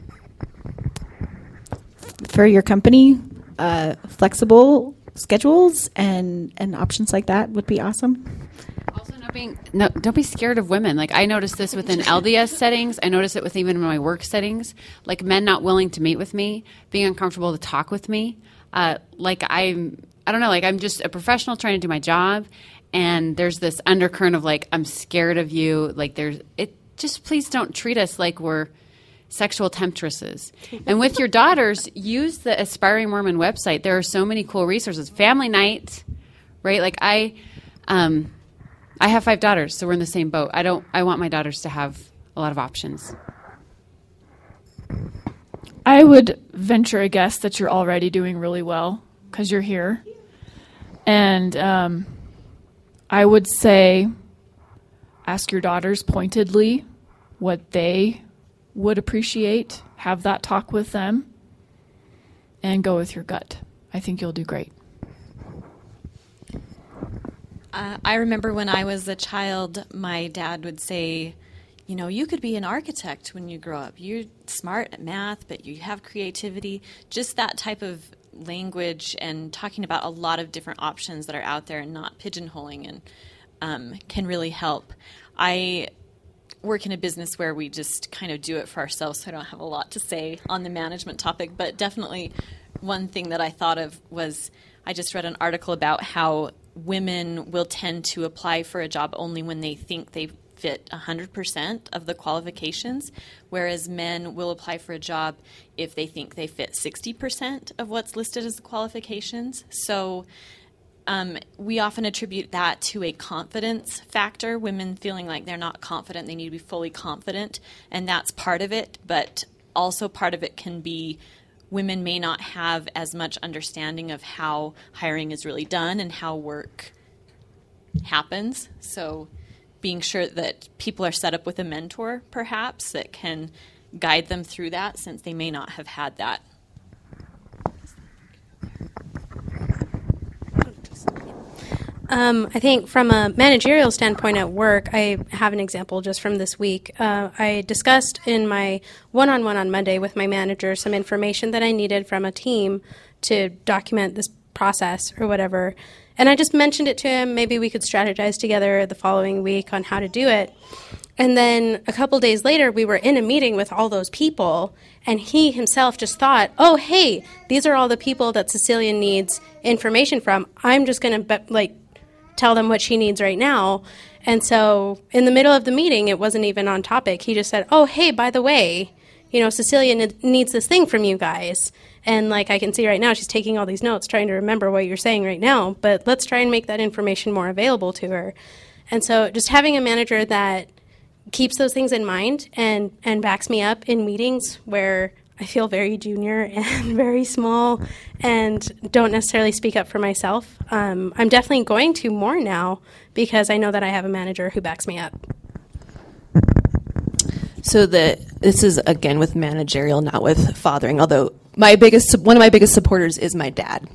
For your company, uh, flexible schedules and, and options like that would be awesome. Also, not being no, don't be scared of women. Like, I noticed this within L D S settings. I noticed it with even in my work settings. Like, men not willing to meet with me, being uncomfortable to talk with me. Uh, like I'm, I don't know. Like, I'm just a professional trying to do my job, and there's this undercurrent of, like, I'm scared of you. Like, there's it. Just please don't treat us like we're sexual temptresses. And with your daughters, use the Aspiring Mormon website. There are so many cool resources. Family night, right? Like, I, um, I have five daughters, so we're in the same boat. I don't. I want my daughters to have a lot of options. I would venture a guess that you're already doing really well because you're here. And um, I would say ask your daughters pointedly what they would appreciate. Have that talk with them and go with your gut. I think you'll do great. Uh, I remember when I was a child, my dad would say, you know, you could be an architect when you grow up. You're smart at math, but you have creativity. Just that type of language and talking about a lot of different options that are out there and not pigeonholing and um, can really help. I work in a business where we just kind of do it for ourselves, so I don't have a lot to say on the management topic, but definitely one thing that I thought of was I just read an article about how women will tend to apply for a job only when they think they fit one hundred percent of the qualifications, whereas men will apply for a job if they think they fit sixty percent of what's listed as the qualifications. So um, we often attribute that to a confidence factor, women feeling like they're not confident, they need to be fully confident, and that's part of it, but also part of it can be women may not have as much understanding of how hiring is really done and how work happens. So being sure that people are set up with a mentor, perhaps, that can guide them through that, since they may not have had that. Um, I think from a managerial standpoint at work, I have an example just from this week. Uh, I discussed in my one-on-one on Monday with my manager some information that I needed from a team to document this process or whatever. And I just mentioned it to him. Maybe we could strategize together the following week on how to do it. And then a couple days later, we were in a meeting with all those people, and he himself just thought, oh, hey, these are all the people that Cecilia needs information from. I'm just going to, be- like, tell them what she needs right now. And so in the middle of the meeting, it wasn't even on topic. He just said, oh, hey, by the way, you know, Cecilia ne- needs this thing from you guys. And like I can see right now, she's taking all these notes, trying to remember what you're saying right now, but let's try and make that information more available to her. And so just having a manager that keeps those things in mind and, and backs me up in meetings where I feel very junior and very small and don't necessarily speak up for myself. Um, I'm definitely going to more now because I know that I have a manager who backs me up. So the this is again with managerial, not with fathering. Although my biggest one of my biggest supporters is my dad.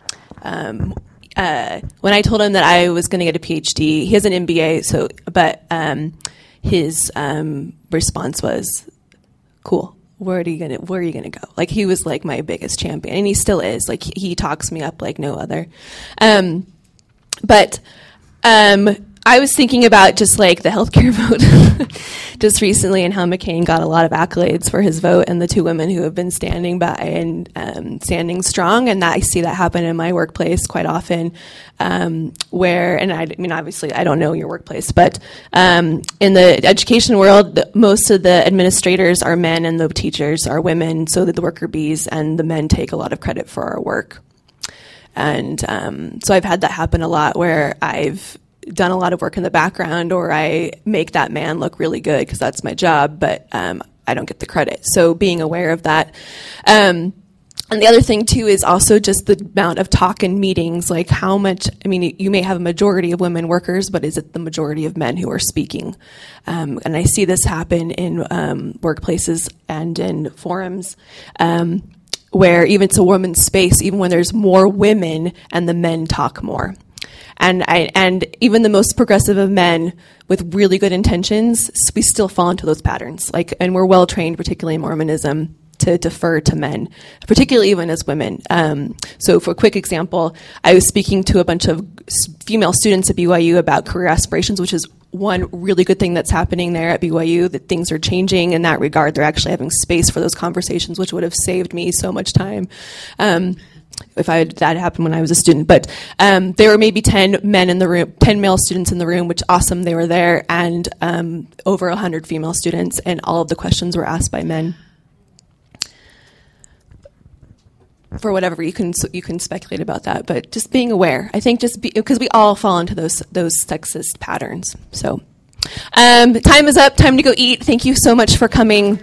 Um, uh, when I told him that I was going to get a P H D, he has an M B A. So, but um, his um, response was, "Cool. Where are you gonna Where are you gonna go?" Like he was like my biggest champion, and he still is. Like he talks me up like no other. Um, but. Um, I was thinking about just like the healthcare vote just recently and how McCain got a lot of accolades for his vote and the two women who have been standing by and um, standing strong. And that, I see that happen in my workplace quite often um, where, and I, I mean, obviously I don't know your workplace, but um, in the education world, the, most of the administrators are men and the teachers are women, so that the worker bees and the men take a lot of credit for our work. And um, so I've had that happen a lot where I've done a lot of work in the background, or I make that man look really good because that's my job, but um, I don't get the credit. So being aware of that. Um, and the other thing, too, is also just the amount of talk in meetings, like how much, I mean, you may have a majority of women workers, but is it the majority of men who are speaking? Um, and I see this happen in um, workplaces and in forums. Um, where even it's a woman's space, even when there's more women and the men talk more. And I, and even the most progressive of men with really good intentions, we still fall into those patterns. Like, and we're well trained, particularly in Mormonism, to defer to men, particularly even as women. Um, so for a quick example, I was speaking to a bunch of female students at B Y U about career aspirations, which is one really good thing that's happening there at B Y U, that things are changing in that regard. They're actually having space for those conversations, which would have saved me so much time um, if I had, that happened when I was a student. But um, there were maybe ten men in the room, ten male students in the room, which awesome, they were there, and um, over one hundred female students, and all of the questions were asked by men. For whatever you can you can speculate about that, but just being aware. I think just because we all fall into those those sexist patterns. So, um, time is up. Time to go eat. Thank you so much for coming.